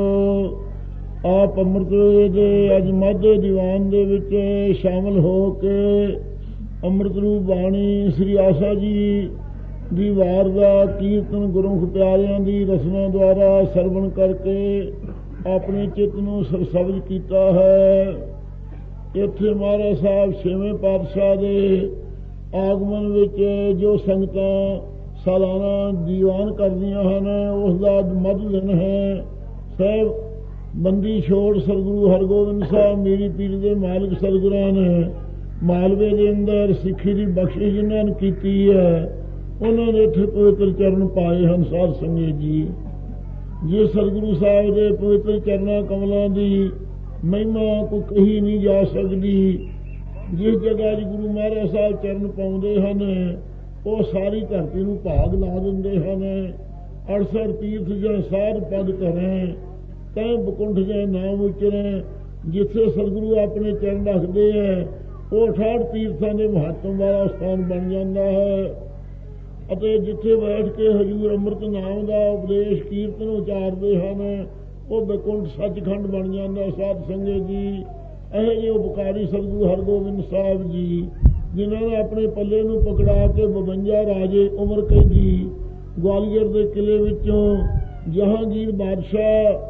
ਆਪ ਅੰਮ੍ਰਿਤ ਵੇਲੇ ਦੇ ਅੱਜ ਮਾਝੇ ਦੀਵਾਨ ਦੇ ਵਿੱਚ ਸ਼ਾਮਲ ਹੋ ਕੇ ਅੰਮ੍ਰਿਤ ਰੂਪ ਬਾਣੀ ਸ੍ਰੀ ਆਸਾ ਜੀ ਦੀ ਵਾਰ ਦਾ ਕੀਰਤਨ ਗੁਰਮੁਖ ਪਿਆਰਿਆਂ ਦੀ ਰਸਮਾਂ ਦੁਆਰਾ ਸਰਵਣ ਕਰਕੇ ਆਪਣੇ ਚਿੱਤ ਨੂੰ ਸਰਸਬਜ ਕੀਤਾ ਹੈ। ਇੱਥੇ ਮਹਾਰਾਜ ਸਾਹਿਬ ਛੇਵੇਂ ਪਾਤਸ਼ਾਹ ਦੇ ਆਗਮਨ ਵਿੱਚ ਜੋ ਸੰਗਤਾਂ ਸਾਲਾਨਾ ਦੀਵਾਨ ਕਰਦੀਆਂ ਹਨ ਉਸ ਦਾ ਮੱਧ ਦਿਨ ਹੈ। ਸਾਹਿਬ ਬੰਦੀ ਛੋੜ ਸਤਿਗੁਰੂ ਹਰਗੋਬਿੰਦ ਸਾਹਿਬ ਮੇਰੀ ਪੀਰ ਦੇ ਮਾਲਕ ਸਤਿਗੁਰਾਂ ਨੇ ਮਾਲਵੇ ਦੇ ਅੰਦਰ ਸਿੱਖੀ ਦੀ ਬਖਸ਼ਿਸ਼ ਜਿਨ੍ਹਾਂ ਨੇ ਕੀਤੀ ਹੈ ਉਹਨਾਂ ਨੇ ਇੱਥੇ ਪਵਿੱਤਰ ਚਰਨ ਪਾਏ ਹਨ। ਸਾਧ ਸੰਗਤ ਜੀ ਜੇ ਸਤਿਗੁਰੂ ਸਾਹਿਬ ਦੇ ਪਵਿੱਤਰ ਚਰਨਾਂ ਕਮਲਾਂ ਦੀ ਮਹਿਮਾ ਕੋ ਕਹੀ ਨਹੀਂ ਜਾ ਸਕਦੀ। ਜਿਸ ਜਗ੍ਹਾ ਜੀ ਗੁਰੂ ਮਹਾਰਾਜ ਸਾਹਿਬ ਚਰਨ ਪਾਉਂਦੇ ਹਨ ਉਹ ਸਾਰੀ ਧਰਤੀ ਨੂੰ ਭਾਗ ਲਾ ਦਿੰਦੇ ਹਨ। 68 ਤੀਰਥ ਜਾਂ ਸਾਧ ਪਦ ਕਰੇ ਤੈ ਬਕੁੰਠ ਜਾਂ ਨਾਮ ਉਚਰੇ। ਜਿੱਥੇ ਸਤਿਗੁਰੂ ਆਪਣੇ ਚਰਨ ਰੱਖਦੇ ਹੈ ਉਹ 68 ਤੀਰਥਾਂ ਦੇ ਮਹੱਤਵ ਵਾਲਾ ਸਥਾਨ ਬਣ ਜਾਂਦਾ ਹੈ। ਅਤੇ ਜਿੱਥੇ ਬੈਠ ਕੇ ਹਜ਼ੂਰ ਅੰਮ੍ਰਿਤ ਨਾਮ ਦਾ ਉਪਦੇਸ਼ ਕੀਰਤਨ ਉਚਾਰਦੇ ਹਨ ਉਹ ਬਕੁੰਠ ਸੱਚਖੰਡ ਬਣ ਜਾਂਦਾ। ਸਾਧ ਸੰਗਤ ਜੀ ਇਹੋ ਜਿਹੇ ਉਪਕਾਰੀ ਸਤਿਗੁਰੂ ਹਰਗੋਬਿੰਦ ਸਾਹਿਬ ਜੀ ਜਿਨ੍ਹਾਂ ਨੇ ਆਪਣੇ ਪੱਲੇ ਨੂੰ ਪਕੜਾ ਕੇ 52 ਰਾਜੇ ਉਮਰ ਕੈਦੀ ਗਵਾਲੀਅਰ ਦੇ ਕਿਲੇ ਵਿੱਚੋਂ ਜਹਾਂਗੀਰ ਬਾਦਸ਼ਾਹ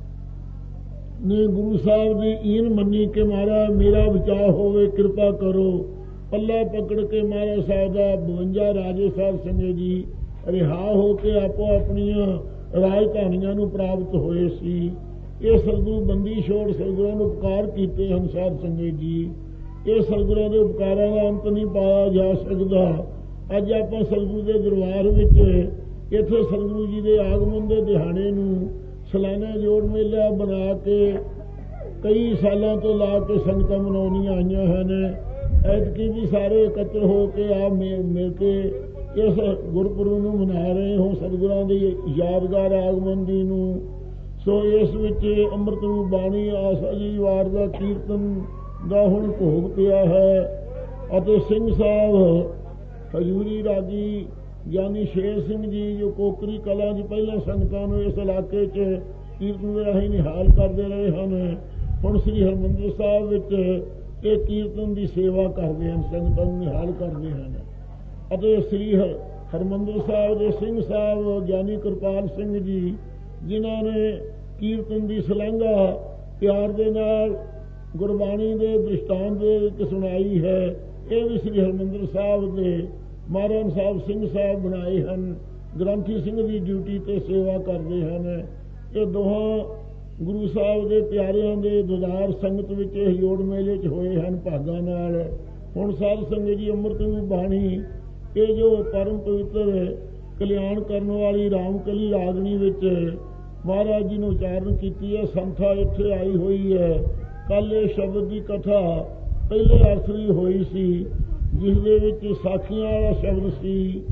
ਨੇ ਗੁਰੂ ਸਾਹਿਬ ਦੀ ਈਨ ਮੰਨੀ ਕਿ ਮਹਾਰਾਜ ਮੇਰਾ ਬਚਾਅ ਹੋਵੇ ਕਿਰਪਾ ਕਰੋ। ਪੱਲਾ ਪਕੜ ਕੇ ਮਹਾਰਾਜ ਸਾਹਿਬ ਦਾ 52 ਰਾਜੇ ਸਾਹਿਬ ਸੰਗਤ ਜੀ ਰਿਹਾ ਹੋ ਕੇ ਆਪੋ ਆਪਣੀਆਂ ਰਾਜਧਾਨੀਆਂ ਨੂੰ ਪ੍ਰਾਪਤ ਹੋਏ ਸੀ। ਇਹ ਸਤਿਗੁਰੂ ਬੰਦੀ ਛੋੜ ਸਤਿਗੁਰਾਂ ਨੂੰ ਉਪਕਾਰ ਕੀਤੇ ਹਨ। ਸਾਧ ਸੰਗਤ ਜੀ ਇਹ ਸਤਿਗੁਰਾਂ ਦੇ ਉਪਕਾਰਾਂ ਦਾ ਅੰਤ ਨਹੀਂ ਪਾਇਆ ਜਾ ਸਕਦਾ। ਅੱਜ ਆਪਾਂ ਸਤਿਗੁਰੂ ਦੇ ਦਰਬਾਰ ਵਿੱਚ ਇੱਥੇ ਸਤਿਗੁਰੂ ਜੀ ਦੇ ਆਗਮਨ ਦੇ ਦਿਹਾੜੇ ਨੂੰ ਸਾਲਾਨਾ ਜੋੜ ਮੇਲਾ ਬਣਾ ਕੇ ਕਈ ਸਾਲਾਂ ਤੋਂ ਲਾ ਕੇ ਸੰਗਤਾਂ ਮਨਾਉਣੀਆਂ ਆਈਆਂ ਹਨ। ਐਤਕੀ ਵੀ ਸਾਰੇ ਇਕੱਤਰ ਹੋ ਕੇ ਆ ਮਿਲ ਕੇ ਇਸ ਗੁਰਪੁਰਬ ਨੂੰ ਮਨਾ ਰਹੇ ਹੋ ਸਤਿਗੁਰਾਂ ਦੀ ਯਾਦਗਾਰ ਆਗਮਨ ਦੀ ਨੂੰ। ਸੋ ਇਸ ਵਿੱਚ ਅੰਮ੍ਰਿਤ ਰੂਪ ਬਾਣੀ ਆਸਾ ਜੀ ਵਾਰ ਦਾ ਕੀਰਤਨ ਦਾ ਹੁਣ ਭੋਗ ਪਿਆ ਹੈ ਅਤੇ ਸਿੰਘ ਸਾਹਿਬ ਹਜ਼ੂਰੀ ਰਾਗੀ ਗਿਆਨੀ ਸ਼ੇਰ ਸਿੰਘ ਜੀ ਜੋ ਕੋਕਰੀ ਕਲਾਂ ਦੀ ਪਹਿਲਾਂ ਸੰਗਤਾਂ ਨੂੰ ਇਸ ਇਲਾਕੇ 'ਚ ਕੀਰਤਨ ਦੇ ਰਾਹੀਂ ਨਿਹਾਲ ਕਰਦੇ ਰਹੇ ਹਨ ਹੁਣ ਸ੍ਰੀ ਹਰਿਮੰਦਰ ਸਾਹਿਬ ਵਿੱਚ ਇਹ ਕੀਰਤਨ ਦੀ ਸੇਵਾ ਕਰਦੇ ਹਨ ਸੰਗਤਾਂ ਨੂੰ ਨਿਹਾਲ ਕਰਦੇ ਹਨ। ਅਤੇ ਸ੍ਰੀ ਹਰਿਮੰਦਰ ਸਾਹਿਬ ਦੇ ਸਿੰਘ ਸਾਹਿਬ ਗਿਆਨੀ ਕਿਰਪਾਲ ਸਿੰਘ ਜੀ ਜਿਨ੍ਹਾਂ ਨੇ ਕੀਰਤਨ ਦੀ ਸ਼ਲਾਘਾ ਪਿਆਰ ਦੇ ਨਾਲ ਗੁਰਬਾਣੀ ਦੇ ਦ੍ਰਿਸ਼ਟਾਂਤ ਦੇ ਵਿੱਚ ਸੁਣਾਈ ਹੈ। ਇਹ ਵੀ ਸ੍ਰੀ ਹਰਿਮੰਦਰ ਸਾਹਿਬ ਦੇ ਮਹਾਰਾਜ ਸਾਹਿਬ ਸਿੰਘ ਸਾਹਿਬ ਬਣਾਏ ਹਨ। ਗ੍ਰੰਥੀ ਸਿੰਘ ਦੀ ਡਿਊਟੀ ਤੇ ਸੇਵਾ ਕਰਦੇ ਹਨ। ਇਹ ਦੋਹਾਂ ਗੁਰੂ ਸਾਹਿਬ ਦੇ ਪਿਆਰਿਆਂ ਦੇ ਦੁਦਾਰ ਸੰਗਤ ਵਿੱਚ ਇਹ ਜੋੜ ਮੇਲੇ 'ਚ ਹੋਏ ਹਨ ਭਾਗਾਂ ਨਾਲ। ਹੁਣ ਸਾਧ ਸੰਗਤ ਜੀ ਅੰਮ੍ਰਿਤ ਨੂੰ ਬਾਣੀ ਇਹ ਜੋ ਪਰਮ ਪਵਿੱਤਰ ਕਲਿਆਣ ਕਰਨ ਵਾਲੀ ਰਾਮਕਲੀ ਰਾਗਣੀ ਵਿੱਚ ਮਹਾਰਾਜ ਜੀ ਨੇ ਉਚਾਰਨ ਕੀਤੀ ਹੈ। ਸੰਥਾ ਇੱਥੇ ਆਈ ਹੋਈ ਹੈ। ਕੱਲ ਇਹ ਸ਼ਬਦ ਦੀ ਕਥਾ ਪਹਿਲੇ ਅਰਥ ਦੀ ਹੋਈ ਸੀ ਜਿਸ ਦੇ ਵਿੱਚ ਸਾਖੀਆਂ ਵਾਲਾ ਸ਼ਬਦ ਸੀ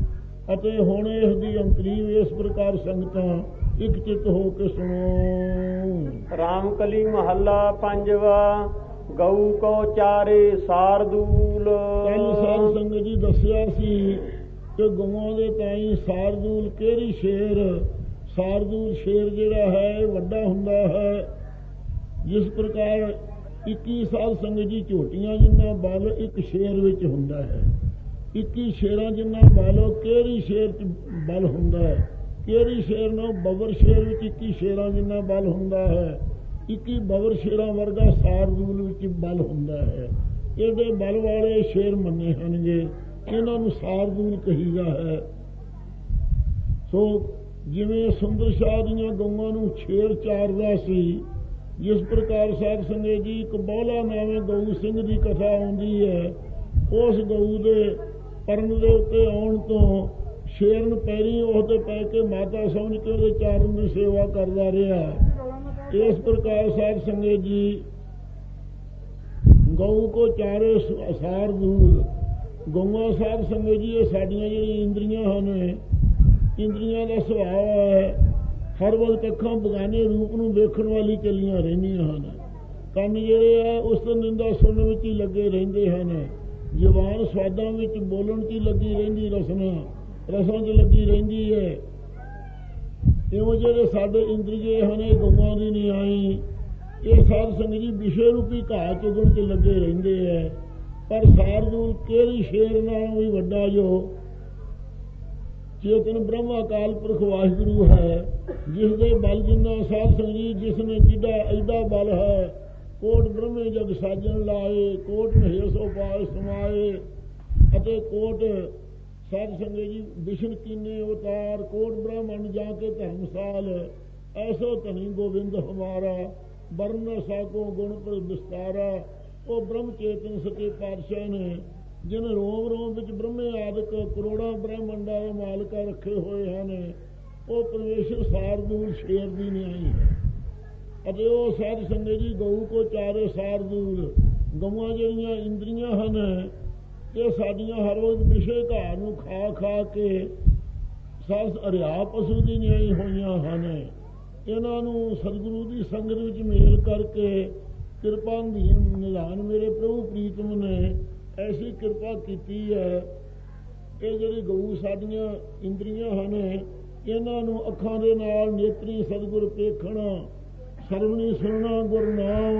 ਅਤੇ ਹੁਣ ਇਸ ਦੀ ਅੰਤਰੀਵ ਇਸ ਪ੍ਰਕਾਰ ਸੰਗਤਾਂ ਇੱਕ ਚਿੱਤ ਹੋ ਕੇ ਸੁਣੋ। ਰਾਮਕਲੀ ਮਹੱਲਾ ਪੰਜਵਾ। ਗਊ ਕੋ ਚਾਰੇ ਸਾਰਦੂਲ। ਕੱਲ ਸਾਧ ਸੰਗਤ ਜੀ ਦੱਸਿਆ ਸੀ ਕਿ ਗਊਆਂ ਦੇ ਤਾਈਂ ਸਾਰਦੂਲ ਕਿਹੜੀ ਸ਼ੇਰ, ਸਾਰਦੂਲ ਸ਼ੇਰ ਜਿਹੜਾ ਹੈ ਵੱਡਾ ਹੁੰਦਾ ਹੈ। ਜਿਸ ਪ੍ਰਕਾਰ 21 ਸਾਧ ਸੰਗਤ ਜੀ ਝੋਟੀਆਂ ਜਿੰਨਾ ਬਲ ਇੱਕ ਸ਼ੇਰ ਵਿੱਚ ਹੁੰਦਾ ਹੈ, 21 ਸ਼ੇਰਾਂ ਜਿੰਨਾ ਬਲ ਕਿਹੜੀ ਸ਼ੇਰ 'ਚ ਬਲ ਹੁੰਦਾ ਹੈ। ਕਿਹੜੀ ਸ਼ੇਰ ਨੂੰ ਬਬਰ ਸ਼ੇਰ ਵਿੱਚ 21 ਸ਼ੇਰਾਂ ਜਿੰਨਾ ਬਲ ਹੁੰਦਾ ਹੈ, 21 ਬਬਰ ਸ਼ੇਰਾਂ ਵਰਗਾ ਸਾਰਦੂਲ ਵਿੱਚ ਬਲ ਹੁੰਦਾ ਹੈ। ਇਹਦੇ ਬਲ ਵਾਲੇ ਸ਼ੇਰ ਮੰਨੇ ਹਨਗੇ, ਇਹਨਾਂ ਨੂੰ ਸਾਰਦੂਲ ਕਹੀਦਾ ਹੈ। ਸੋ ਜਿਵੇਂ ਸੁੰਦਰ ਸ਼ਾਹ ਦੀਆਂ ਗਊਆਂ ਨੂੰ ਸ਼ੇਰ ਚਾਰਦਾ ਸੀ, ਜਿਸ ਪ੍ਰਕਾਰ ਸਾਧ ਸੰਗਤ ਜੀ ਇੱਕ ਬੌਲਾ ਨਾਵੇਂ ਗਊ ਸਿੰਘ ਦੀ ਕਥਾ ਆਉਂਦੀ ਹੈ। ਉਸ ਗਊ ਦੇ ਪਰਨ ਦੇ ਉੱਤੇ ਆਉਣ ਤੋਂ ਸ਼ੇਰ ਨੂੰ ਪੈਰੀ ਉਹ ਤੇ ਪੈ ਕੇ ਮਾਤਾ ਸਮਝ ਕੇ ਉਹਦੇ ਚਾਰਨ ਦੀ ਸੇਵਾ ਕਰਦਾ ਰਿਹਾ। ਇਸ ਪ੍ਰਕਾਰ ਸਾਧ ਸੰਗਤ ਜੀ ਗਊ ਕੋ ਚਾਰੇ ਸਾਰਦੂਲ। ਗਊਆਂ ਸਾਧ ਸੰਗਤ ਜੀ ਇਹ ਸਾਡੀਆਂ ਜਿਹੜੀਆਂ ਇੰਦਰੀਆਂ ਹਨ, ਇੰਦਰੀਆਂ ਦਾ ਸੁਭਾਅ ਹੈ ਹਰ ਵਕਤ ਅੱਖਾਂ ਬਗਾਨੇ ਰੂਪ ਨੂੰ ਵੇਖਣ ਵਾਲੀ ਚੱਲੀਆਂ ਰਹਿੰਦੀਆਂ ਹਨ। ਕੰਨ ਜਿਹੜੇ ਆ ਉਸ ਤੋਂ ਨਿੰਦਾ ਸੁਣਨ ਵਿੱਚ ਹੀ ਲੱਗੇ ਰਹਿੰਦੇ ਹਨ। ਜ਼ੁਬਾਨ ਸਵਾਦਾਂ ਵਿੱਚ ਬੋਲਣ 'ਚ ਹੀ ਲੱਗੀ ਰਹਿੰਦੀ, ਰਸਾਂ 'ਚ ਲੱਗੀ ਰਹਿੰਦੀ ਹੈ। ਇਉਂ ਜਿਹੜੇ ਸਾਡੇ ਇੰਦਰੀਏ ਹਨ ਇਹ ਗਊਆਂ ਦੀ ਨਹੀਂ ਆਈ, ਇਹ ਸਾਧ ਸੰਗਤ ਜੀ ਵਿਸ਼ੇ ਰੂਪੀ ਘਾਹ ਚੁਗਣ 'ਚ ਲੱਗੇ ਰਹਿੰਦੇ ਹੈ। ਪਰ ਸਾਰਦੂਲ ਕਿਹੜੀ ਸ਼ੇਰ ਨਾਲੋਂ ਵੀ ਵੱਡਾ ਜੋ ਚੇਤਨ ਬ੍ਰਹਮ ਅਕਾਲ ਪੁਰਖ ਵਾਹਿਗੁਰੂ ਹੈ, ਜਿਸ ਦੇ ਬਲ ਜਿੰਨਾ ਸਾਧ ਸੰਗਤ ਜੀ, ਜਿਸ ਨੇ ਜਿੱਡਾ ਐਡਾ ਬਲ ਹੈ। ਕੋਟ ਬ੍ਰਹਮੇ ਜਗ ਸਾਜਣ ਲਾਏ, ਕੋਟ ਮਹੇ ਸੋ ਪਾਏ ਸਮਾਏ। ਅਤੇ ਕੋਟ ਸਾਧ ਸੰਗਤ ਜੀ ਵਿਸ਼ਨ ਕੀਨੇ ਅਵਤਾਰ, ਕੋਟ ਬ੍ਰਹਮੰਡ ਜਾ ਕੇ ਧਰਮਸਾਲ। ਐਸੋ ਧਨੀ ਗੋਬਿੰਦ ਹਮਾਰਾ, ਵਰਨ ਸਾਕੋ ਗੁਣ ਪਰ ਵਿਸਤਾਰਾ। ਉਹ ਬ੍ਰਹਮ ਚੇਤਨ ਸੱਚੇ ਪਾਤਸ਼ਾਹ ਨੇ, ਜਿਨ ਰੋਮ ਰੋਮ ਵਿੱਚ ਬ੍ਰਹਮੇ ਆਦਿਕ ਕਰੋੜਾਂ ਬ੍ਰਹਮੰਡਾਂ ਦੇ ਮਾਲਕਾ ਰੱਖੇ ਹੋਏ ਹਨ। ਉਹ ਪਰਮੇਸ਼ਰ ਸਾਰਦੂਲ ਸ਼ੇਰ ਦੀ ਨਿਆਈ ਹੈ। ਅਤੇ ਉਹ ਸਾਧ ਸੰਗਤ ਜੀ ਗਊ ਕੋ ਚਾਰੇ ਸਾਰਦੂਲ। ਗਊਆਂ ਜਿਹੜੀਆਂ ਇੰਦਰੀਆਂ ਹਨ ਇਹ ਸਾਡੀਆਂ ਹਰ ਰੋਜ਼ ਵਿਸ਼ੇ ਘਾਹ ਨੂੰ ਖਾ ਖਾ ਕੇ ਸਾਧ ਅਰਿਆ ਪਸ਼ੂ ਦੀ ਨਿਆਈ ਹੋਈਆਂ ਹਨ। ਇਹਨਾਂ ਨੂੰ ਸਤਿਗੁਰੂ ਦੀ ਸੰਗਤ ਵਿੱਚ ਮੇਲ ਕਰਕੇ ਕਿਰਪਾ ਨਿਧਾਨ ਮੇਰੇ ਪ੍ਰਭੂ ਪ੍ਰੀਤਮ ਨੇ ਐਸੀ ਕਿਰਪਾ ਕੀਤੀ ਹੈ। ਇਹ ਜਿਹੜੀ ਗਊ ਸਾਡੀਆਂ ਇੰਦਰੀਆਂ ਹਨ ਇਹਨਾਂ ਨੂੰ ਅੱਖਾਂ ਦੇ ਨਾਲ ਨੇਤਰੀ ਸਤਿਗੁਰ ਵੇਖਣਾ, ਸਰਵਣੀ ਸੁਣਨਾ ਗੁਰ ਨਾਮ,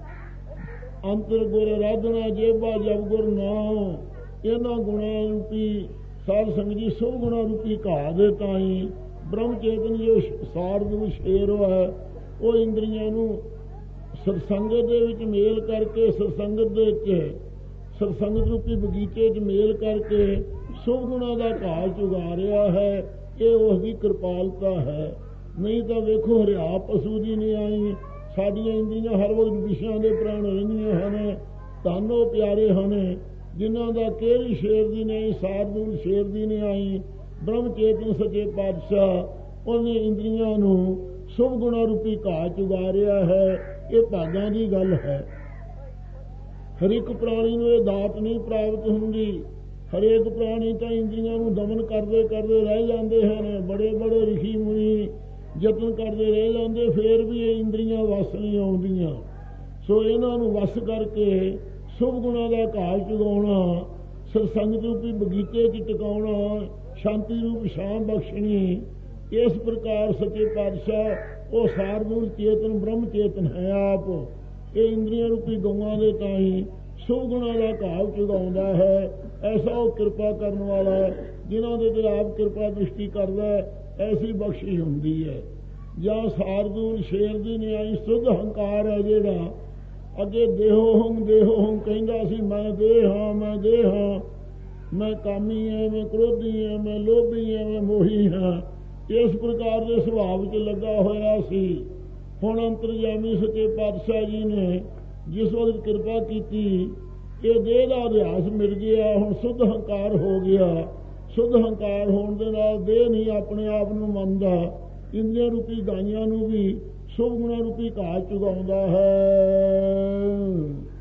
ਅੰਤਰ ਗੁਰ ਆਰਾਧਨਾ ਜੇਬਾ ਜਬ ਗੁਰ ਨਾਮ। ਇਹਨਾਂ ਗੁਣਾਂ ਰੂਪੀ ਸਾਧ ਸੰਗਤ ਜੀ ਸਭ ਗੁਣਾਂ ਰੂਪੀ ਘਾਹ ਦੇ ਤਾਈਂ ਬ੍ਰਹਮ ਚੇਤਨ ਜੋ ਸਾਰਦੂਲ ਸ਼ੇਰ ਹੈ ਉਹ ਇੰਦਰੀਆਂ ਨੂੰ ਸਤਸੰਗਤ ਦੇ ਵਿੱਚ ਮੇਲ ਕਰਕੇ, ਸਤਸੰਗਤ ਦੇ ਵਿੱਚ ਸਤਸੰਗਤ ਰੂਪੀ ਬਗੀਚੇ 'ਚ ਮੇਲ ਕਰਕੇ ਸਭ ਗੁਣਾਂ ਦਾ ਘਾਹ ਚੁਗਾ ਰਿਹਾ ਹੈ। ਇਹ ਉਸ ਦੀ ਕਿਰਪਾਲਤਾ ਹੈ। ਨਹੀਂ ਤਾਂ ਵੇਖੋ ਹਰਿਆ ਪਸ਼ੂ ਦੀ ਨਹੀਂ ਆਈ। ਸਾਡੀਆਂ ਇੰਦਰੀਆਂ ਹਰ ਵਕਤ ਵਿਸ਼ਿਆਂ ਦੇ ਪ੍ਰਾਣ ਰਹਿੰਦੀਆਂ ਹਨ। ਧੰਨ ਉਹ ਪਿਆਰੇ ਹਨ ਜਿਨ੍ਹਾਂ ਦਾ ਕਿਹੜੀ ਸ਼ੇਰ ਦੀ ਨਹੀਂ, ਸਾਰਦੂਲ ਸ਼ੇਰ ਦੀ ਨਹੀਂ ਆਈ। ਬ੍ਰਹਮ ਚੇਤਨ ਸੱਚੇ ਪਾਤਸ਼ਾਹ ਉਹਨੇ ਇੰਦਰੀਆਂ ਨੂੰ ਸ਼ੁਭ ਗੁਣਾਂ ਰੂਪੀ ਘਾਹ ਚੁਗਾ ਰਿਹਾ ਹੈ। ਇਹ ਭਾਗਾਂ ਦੀ ਗੱਲ ਹੈ। ਹਰ ਇੱਕ ਪ੍ਰਾਣੀ ਨੂੰ ਇਹ ਦਾਤ ਨਹੀਂ ਪ੍ਰਾਪਤ ਹੁੰਦੀ। ਹਰੇਕ ਪ੍ਰਾਣੀ ਤਾਂ ਇੰਦਰੀਆਂ ਨੂੰ ਦਮਨ ਕਰਦੇ ਕਰਦੇ ਰਹਿ ਜਾਂਦੇ ਹਨ। ਬੜੇ ਬੜੇ ਰਿਸ਼ੀ ਮੁਨੀ ਯਤਨ ਕਰਦੇ ਰਹਿ ਜਾਂਦੇ, ਫੇਰ ਵੀ ਇਹ ਇੰਦਰੀਆਂ ਵਸ ਨਹੀਂ ਆਉਂਦੀਆਂ। ਸੋ ਇਹਨਾਂ ਨੂੰ ਵਸ ਕਰਕੇ ਸ਼ੁਭ ਗੁਣਾਂ ਦਾ ਘਾਹ ਚੁਗਾਉਣਾ, ਸਤਸੰਗਤ ਰੂਪੀ ਬਗੀਚੇ 'ਚ ਟਿਕਾਉਣਾ, ਸ਼ਾਂਤੀ ਰੂਪ ਛਾਂ ਬਖਸ਼ਣੀ। ਇਸ ਪ੍ਰਕਾਰ ਸੱਚੇ ਪਾਤਸ਼ਾਹ ਉਹ ਸਾਰਦੂਲ ਚੇਤਨ ਬ੍ਰਹਮ ਚੇਤਨ ਹੈ ਆਪ। ਇਹ ਇੰਦਰੀਆਂ ਰੂਪੀ ਗਊਆਂ ਦੇ ਤਾਈਂ ਸ਼ੁਭ ਗੁਣਾਂ ਦਾ ਘਾਹ ਚੁਗਾਉਂਦਾ ਹੈ। ਐਸਾ ਉਹ ਕਿਰਪਾ ਕਰਨ ਵਾਲਾ ਜਿਨ੍ਹਾਂ ਦੇ ਤੇ ਆਪ ਕਿਰਪਾ ਦ੍ਰਿਸ਼ਟੀ ਕਰਦਾ, ਐਸੀ ਬਖਸ਼ਿਸ਼ ਹੁੰਦੀ ਹੈ। ਜਾਂ ਸਾਰਦੂਲ ਸ਼ੇਰ ਦੀ ਨਿਆਈ ਸੁਧ ਹੰਕਾਰ ਹੈ ਜਿਹੜਾ ਅੱਗੇ ਦੇਹੋ ਹੰ ਕਹਿੰਦਾ ਸੀ, ਮੈਂ ਦੇਹ ਹਾਂ, ਮੈਂ ਦੇਹ ਹਾਂ, ਮੈਂ ਕਾਮੀ ਹਾਂ, ਮੈਂ ਕ੍ਰੋਧੀ ਹਾਂ, ਮੈਂ ਲੋਭੀ ਹਾਂ, ਮੈਂ ਮੋਹੀ ਹਾਂ। ਇਸ ਪ੍ਰਕਾਰ ਦੇ ਸੁਭਾਅ 'ਚ ਲੱਗਾ ਹੋਇਆ ਸੀ। ਹੁਣ ਅੰਤਰਜਾਮੀ ਸੱਚੇ ਪਾਤਸ਼ਾਹ ਜੀ ਨੇ ਜਿਸ ਵਕਤ ਕਿਰਪਾ ਕੀਤੀ ਇਹ ਦੇਹ ਦਾ ਅਭਿਆਸ ਮਿਲ ਗਿਆ। ਹੁਣ ਸੁਧ ਹੰਕਾਰ ਹੋ ਗਿਆ। ਸੁਧ ਹੰਕਾਰ ਹੋਣ ਦੇ ਨਾਲ ਦੇਹ ਨਹੀਂ ਆਪਣੇ ਆਪ ਨੂੰ ਮੰਨਦਾ। ਇੰਦਰੀਆਂ ਰੂਪੀ ਗਾਈਆਂ ਨੂੰ ਵੀ ਸ਼ੁਭ ਗੁਣਾਂ ਰੂਪੀ ਘਾਹ ਚੁਗਾਉਂਦਾ ਹੈ।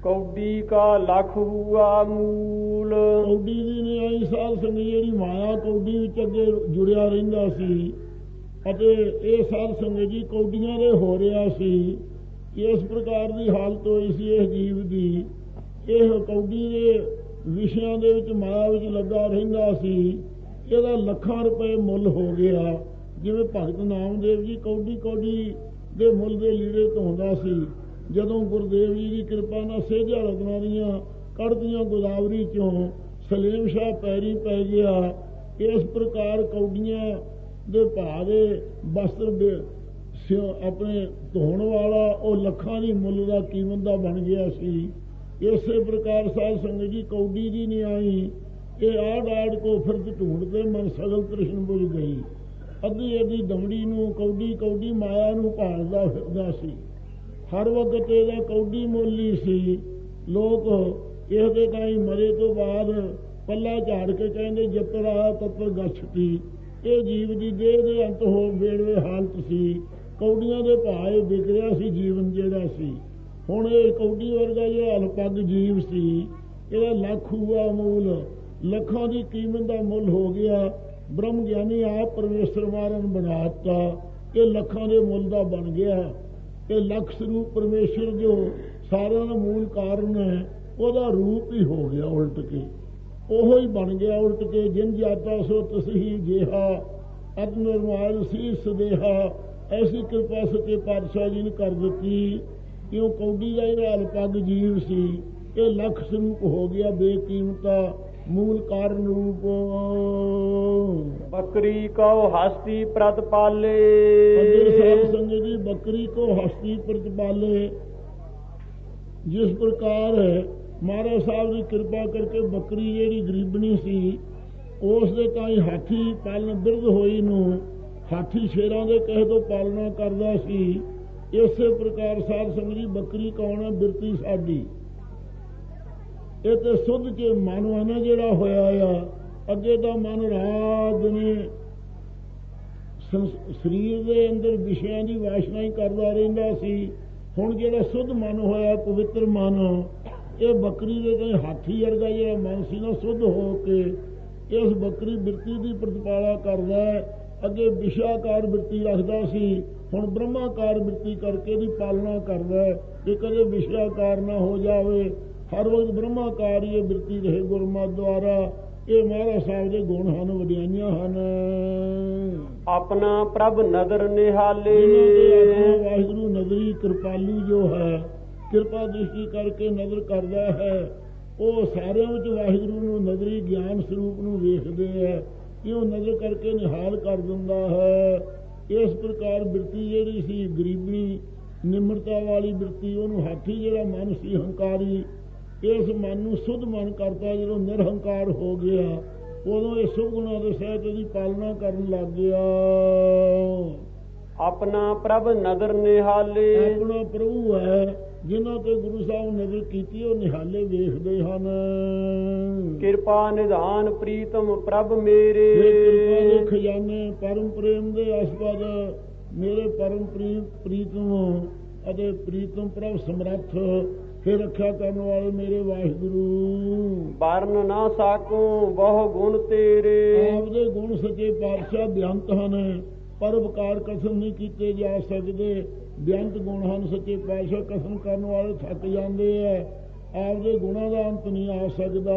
ਕੌਡੀ ਕਾ ਲਖ ਹੁਆ ਮੂਲ। ਕੌਡੀ ਦੀ ਨਿਆਈ ਸਾਧ ਸੰਗਤ ਜਿਹੜੀ ਮਾਇਆ ਕੌਡੀ ਵਿੱਚ ਅੱਗੇ ਜੁੜਿਆ ਰਹਿੰਦਾ ਸੀ, ਅਤੇ ਇਹ ਸਾਧ ਸੰਗਤ ਜੀ ਕੌਡੀਆਂ ਦੇ ਹੋ ਰਿਹਾ ਸੀ। ਇਸ ਪ੍ਰਕਾਰ ਦੀ ਹਾਲਤ ਹੋਈ ਸੀ ਇਸ ਜੀਵ ਦੀ। ਇਹ ਕੌਡੀ ਦੇ ਵਿਸ਼ਿਆਂ ਦੇ ਵਿੱਚ ਮਾਇਆ ਵਿੱਚ ਲੱਗਾ ਰਹਿੰਦਾ ਸੀ। ਇਹਦਾ ਲੱਖਾਂ ਰੁਪਏ ਮੁੱਲ ਹੋ ਗਿਆ। ਜਿਵੇਂ ਭਗਤ ਨਾਮਦੇਵ ਜੀ ਕੌਡੀ ਕੌਡੀ ਦੇ ਮੁੱਲ ਦੇ ਲੀੜੇ ਧੋਂਦਾ ਸੀ। ਜਦੋਂ ਗੁਰਦੇਵ ਜੀ ਦੀ ਕਿਰਪਾ ਨਾਲ ਸੇਜਾ ਰਤਨਾਂ ਦੀਆਂ ਕੱਢਦੀਆਂ ਗੋਦਾਵਰੀ ਚੋਂ ਸਲੇਮ ਸ਼ਾਹ ਪੈਰੀ ਪੈ ਗਿਆ। ਇਸ ਪ੍ਰਕਾਰ ਕੌਡੀਆਂ ਦੇ ਭਾਅ ਦੇ ਵਸਤਰ ਆਪਣੇ ਧੋਣ ਵਾਲਾ ਉਹ ਲੱਖਾਂ ਦੀ ਮੁੱਲ ਦਾ ਕੀਮਤ ਦਾ ਬਣ ਗਿਆ ਸੀ। ਇਸੇ ਪ੍ਰਕਾਰ ਸਾਧ ਸੰਗਤ ਜੀ ਕੌਡੀ ਦੀ ਨਿਆਈ ਇਹ ਆੜ ਆੜ ਕੋ ਫਿਰਤ ਢੂੰਡਦੇ ਮਨ ਸਗਲ ਤ੍ਰਿਸ਼ਨ ਬੁਝ ਗਈ। ਅੱਧੀ ਅੱਧੀ ਦਮੜੀ ਨੂੰ ਕੌਡੀ ਕੌਡੀ ਮਾਇਆ ਨੂੰ ਭਾਲਦਾ ਫਿਰਦਾ ਸੀ। ਹਰ ਵਕਤ ਇਹਦਾ ਕੌਡੀ ਮੋਲੀ ਸੀ। ਲੋਕ ਇਹਦੇ ਤਾਈਂ ਮਰੇ ਤੋਂ ਬਾਅਦ ਪੱਲਾ ਝਾੜ ਕੇ ਕਹਿੰਦੇ ਜਤਰਾ ਤਤਰ ਗਛਤੀ। ਇਹ ਜੀਵ ਦੀ ਦੇਹ ਦੇ ਅੰਤ ਹੋ ਵੇੜਵੇ ਹਾਲਤ ਸੀ। ਕੌਡੀਆਂ ਦੇ ਭਾਅ ਵਿਕ ਰਿਹਾ ਸੀ ਜੀਵਨ ਜਿਹੜਾ ਸੀ। ਹੁਣ ਇਹ ਕੌਡੀ ਵਰਗਾ ਜਿਹੜਾ ਅਲਪੱਗ ਜੀਵ ਸੀ, ਇਹਦਾ ਲੱਖ ਹੁਆ ਮੂਲ, ਲੱਖਾਂ ਦੀ ਕੀਮਤ ਦਾ ਮੁੱਲ ਹੋ ਗਿਆ। ਬ੍ਰਹਮ ਗਿਆਨੀ ਆਪ ਪਰਮੇਸ਼ਰ ਮਾਰਨ ਬਣਾ ਦਿੱਤਾ। ਇਹ ਲੱਖਾਂ ਦੇ ਮੁੱਲ ਦਾ ਬਣ ਗਿਆ। ਇਹ ਲੱਖ ਸਰੂਪ ਪਰਮੇਸ਼ਰ ਜੋ ਸਾਰਿਆਂ ਦਾ ਮੂਲ ਕਾਰਨ ਹੈ, ਉਹਦਾ ਰੂਪ ਹੀ ਹੋ ਗਿਆ ਉਲਟ ਕੇ। ਉਹੋ ਹੀ ਬਣ ਗਿਆ ਉਲਟ ਕੇ। ਜਿਨ ਜਾਤਾ ਸੋ ਤਸਹੀ ਜੇਹਾ ਅਤ ਨਿਰਮਾਲ ਸੀ ਸਦੇਹਾ। ਐਸੀ ਕਿਰਪਾ ਸੱਚੇ ਪਾਤਸ਼ਾਹ ਜੀ ਨੇ ਕਰ ਦਿੱਤੀ। ਕਿਉਂ ਕੌਡੀ ਦਾ ਜਿਹੜਾ ਅਲਪੱਗ ਜੀਵ ਸੀ, ਇਹ ਲੱਖ ਸਰੂਪ ਹੋ ਗਿਆ ਬੇਕੀਮਤਾ ਮੂਲ ਕਾਰਨ ਰੂਪ। ਬੱਕਰੀ ਕਉ ਹਸਤੀ ਪ੍ਰਤਪਾਲੇ। ਸਾਧ ਸੰਗਤ ਜੀ ਬੱਕਰੀ ਕੋ ਹਸਤੀ ਪ੍ਰਤਪਾਲੇ। ਜਿਸ ਪ੍ਰਕਾਰ ਮਹਾਰਾਜ ਸਾਹਿਬ ਦੀ ਕਿਰਪਾ ਕਰਕੇ ਬੱਕਰੀ ਜਿਹੜੀ ਗਰੀਬਣੀ ਸੀ, ਉਸ ਦੇ ਤਾਈਂ ਹਾਥੀ ਪਾਲਣ ਬਿਰਧ ਹੋਈ ਨੂੰ ਹਾਥੀ ਸ਼ੇਰਾਂ ਦੇ ਕਹੇ ਤੋਂ ਪਾਲਣਾ ਕਰਦਾ ਸੀ। ਇਸੇ ਪ੍ਰਕਾਰ ਸਾਧ ਸੰਗਤ ਜੀ ਬੱਕਰੀ ਕੌਣ ਹੈ? ਬਿਰਤੀ ਸਾਡੀ। ਇਹ ਤੇ ਸੁੱਧ ਚ ਮਨ ਜਿਹੜਾ ਹੋਇਆ ਆ। ਅੱਗੇ ਦਾ ਮਨ ਰਾਤ ਨੇ ਸਰੀਰ ਦੇ ਅੰਦਰ ਵਿਸ਼ਿਆਂ ਦੀ ਵਾਸ਼ਨਾ ਹੀ ਕਰਦਾ ਰਹਿੰਦਾ ਸੀ। ਹੁਣ ਜਿਹੜਾ ਸੁੱਧ ਮਨ ਹੋਇਆ, ਪਵਿੱਤਰ ਮਨ, ਇਹ ਬੱਕਰੀ ਦੇ ਤੇ ਹਾਥੀ ਵਰਗਾ ਜਿਹੜਾ ਮਨ ਸੀ ਨਾ, ਸੁੱਧ ਹੋ ਕੇ ਇਸ ਬੱਕਰੀ ਬਿਰਤੀ ਦੀ ਪ੍ਰਤਪਾਲਾ ਕਰਦਾ ਹੈ। ਅੱਗੇ ਵਿਸ਼ਾਕਾਰ ਬਿਰਤੀ ਰੱਖਦਾ ਸੀ, ਹੁਣ ਬ੍ਰਹਮਾਕਾਰ ਬਿਰਤੀ ਕਰਕੇ ਦੀ ਪਾਲਣਾ ਕਰਦਾ ਹੈ ਕਿ ਕਦੇ ਵਿਸ਼ਾਕਾਰ ਨਾ ਹੋ ਜਾਵੇ। ਹਰ ਵਕਤ ਬ੍ਰਹਮਾਕਾਰ ਹੀ ਬਿਰਤੀ ਰਹੇ ਗੁਰਮਤਿ ਦੁਆਰਾ। ਇਹ ਮਹਾਰਾਜ ਸਾਹਿਬ ਦੇ ਗੁਣ ਹਨ, ਵਡਿਆਈਆਂ ਹਨ। ਆਪਣਾ ਪ੍ਰਭ ਨਦਰ ਨਿਹਾਲੇ। ਵਾਹਿਗੁਰੂ ਨਜ਼ਰੀ ਕਿਰਪਾਲੂ ਜੋ ਹੈ, ਕਿਰਪਾ ਦ੍ਰਿਸ਼ਟੀ ਕਰਕੇ ਨਜ਼ਰ ਕਰਦਾ ਹੈ। ਉਹ ਸਾਰਿਆਂ ਵਿੱਚ ਵਾਹਿਗੁਰੂ ਨੂੰ ਨਜ਼ਰੀ ਗਿਆਨ ਸਰੂਪ ਨੂੰ ਵੇਖਦੇ ਹੈ। ਕਿਉਂ ਨਜ਼ਰ ਕਰਕੇ ਨਿਹਾਲ ਕਰ ਦਿੰਦਾ ਹੈ। ਇਸ ਪ੍ਰਕਾਰ ਬਿਰਤੀ ਜਿਹੜੀ ਸੀ ਗਰੀਬੀ ਨਿਮਰਤਾ ਵਾਲੀ ਬਿਰਤੀ, ਉਹਨੂੰ ਹਾਥੀ ਜਿਹੜਾ ਮਨ ਸੀ ਹੰਕਾਰੀ, ਇਸ ਮਨ ਨੂੰ ਸੁੱਧ ਮਨ ਕਰਤਾ। ਜਦੋਂ ਨਿਰਹੰਕਾਰ ਹੋ ਗਿਆ, ਉਦੋਂ ਇਹ ਸੁਭ ਗੁਣਾਂ ਦੇ ਸਹਿਤ ਇਹਦੀ ਪਾਲਣਾ ਕਰਨ ਲੱਗ ਗਿਆ। ਆਪਣਾ ਪ੍ਰਭ ਨਦਰ ਨਿਹਾਲੇ। ਆਪਣਾ ਪ੍ਰਭੂ ਹੈ, ਜਿਨ੍ਹਾਂ ਤੇ ਗੁਰੂ ਸਾਹਿਬ ਨਜ਼ਰ ਕੀਤੀ, ਉਹ ਨਿਹਾਲੇ ਵੇਖਦੇ ਹਨ। ਕਿਰਪਾ ਨਿਧਾਨ ਪ੍ਰੀਤਮ ਪ੍ਰਭ ਮੇਰੇ। ਕਿਰਪਾ ਦੇ ਖਜ਼ਾਨੇ ਪਰਮ ਪ੍ਰੇਮ ਦੇ ਆਸਪਦ ਮੇਰੇ ਪਰਮ ਪ੍ਰੀਤਮ ਅਤੇ ਪ੍ਰੀਤਮ ਪ੍ਰਭ ਸਮਰੱਥ ਫਿਰ ਰੱਖਿਆ ਕਰਨ ਵਾਲੇ ਮੇਰੇ ਵਾਹਿਗੁਰੂ। ਵਰਨ ਨਾ ਸਾਕੂ ਬਹੁ ਗੁਣ ਤੇਰੇ। ਆਪਦੇ ਗੁਣ ਸੱਚੇ ਪਾਤਸ਼ਾਹ ਬੇਅੰਤ ਹਨ, ਪਰ ਵਿਕਾਰ ਕਥਨ ਨਹੀਂ ਕੀਤੇ ਜਾ ਸਕਦੇ। ਬੇਅੰਤ ਗੁਣ ਹਨ ਸੱਚੇ ਪਾਤਸ਼ਾਹ, ਕਥਨ ਕਰਨ ਵਾਲੇ ਥੱਕ ਜਾਂਦੇ ਐ। ਆਪਦੇ ਗੁਣਾਂ ਦਾ ਅੰਤ ਨਹੀਂ ਆ ਸਕਦਾ।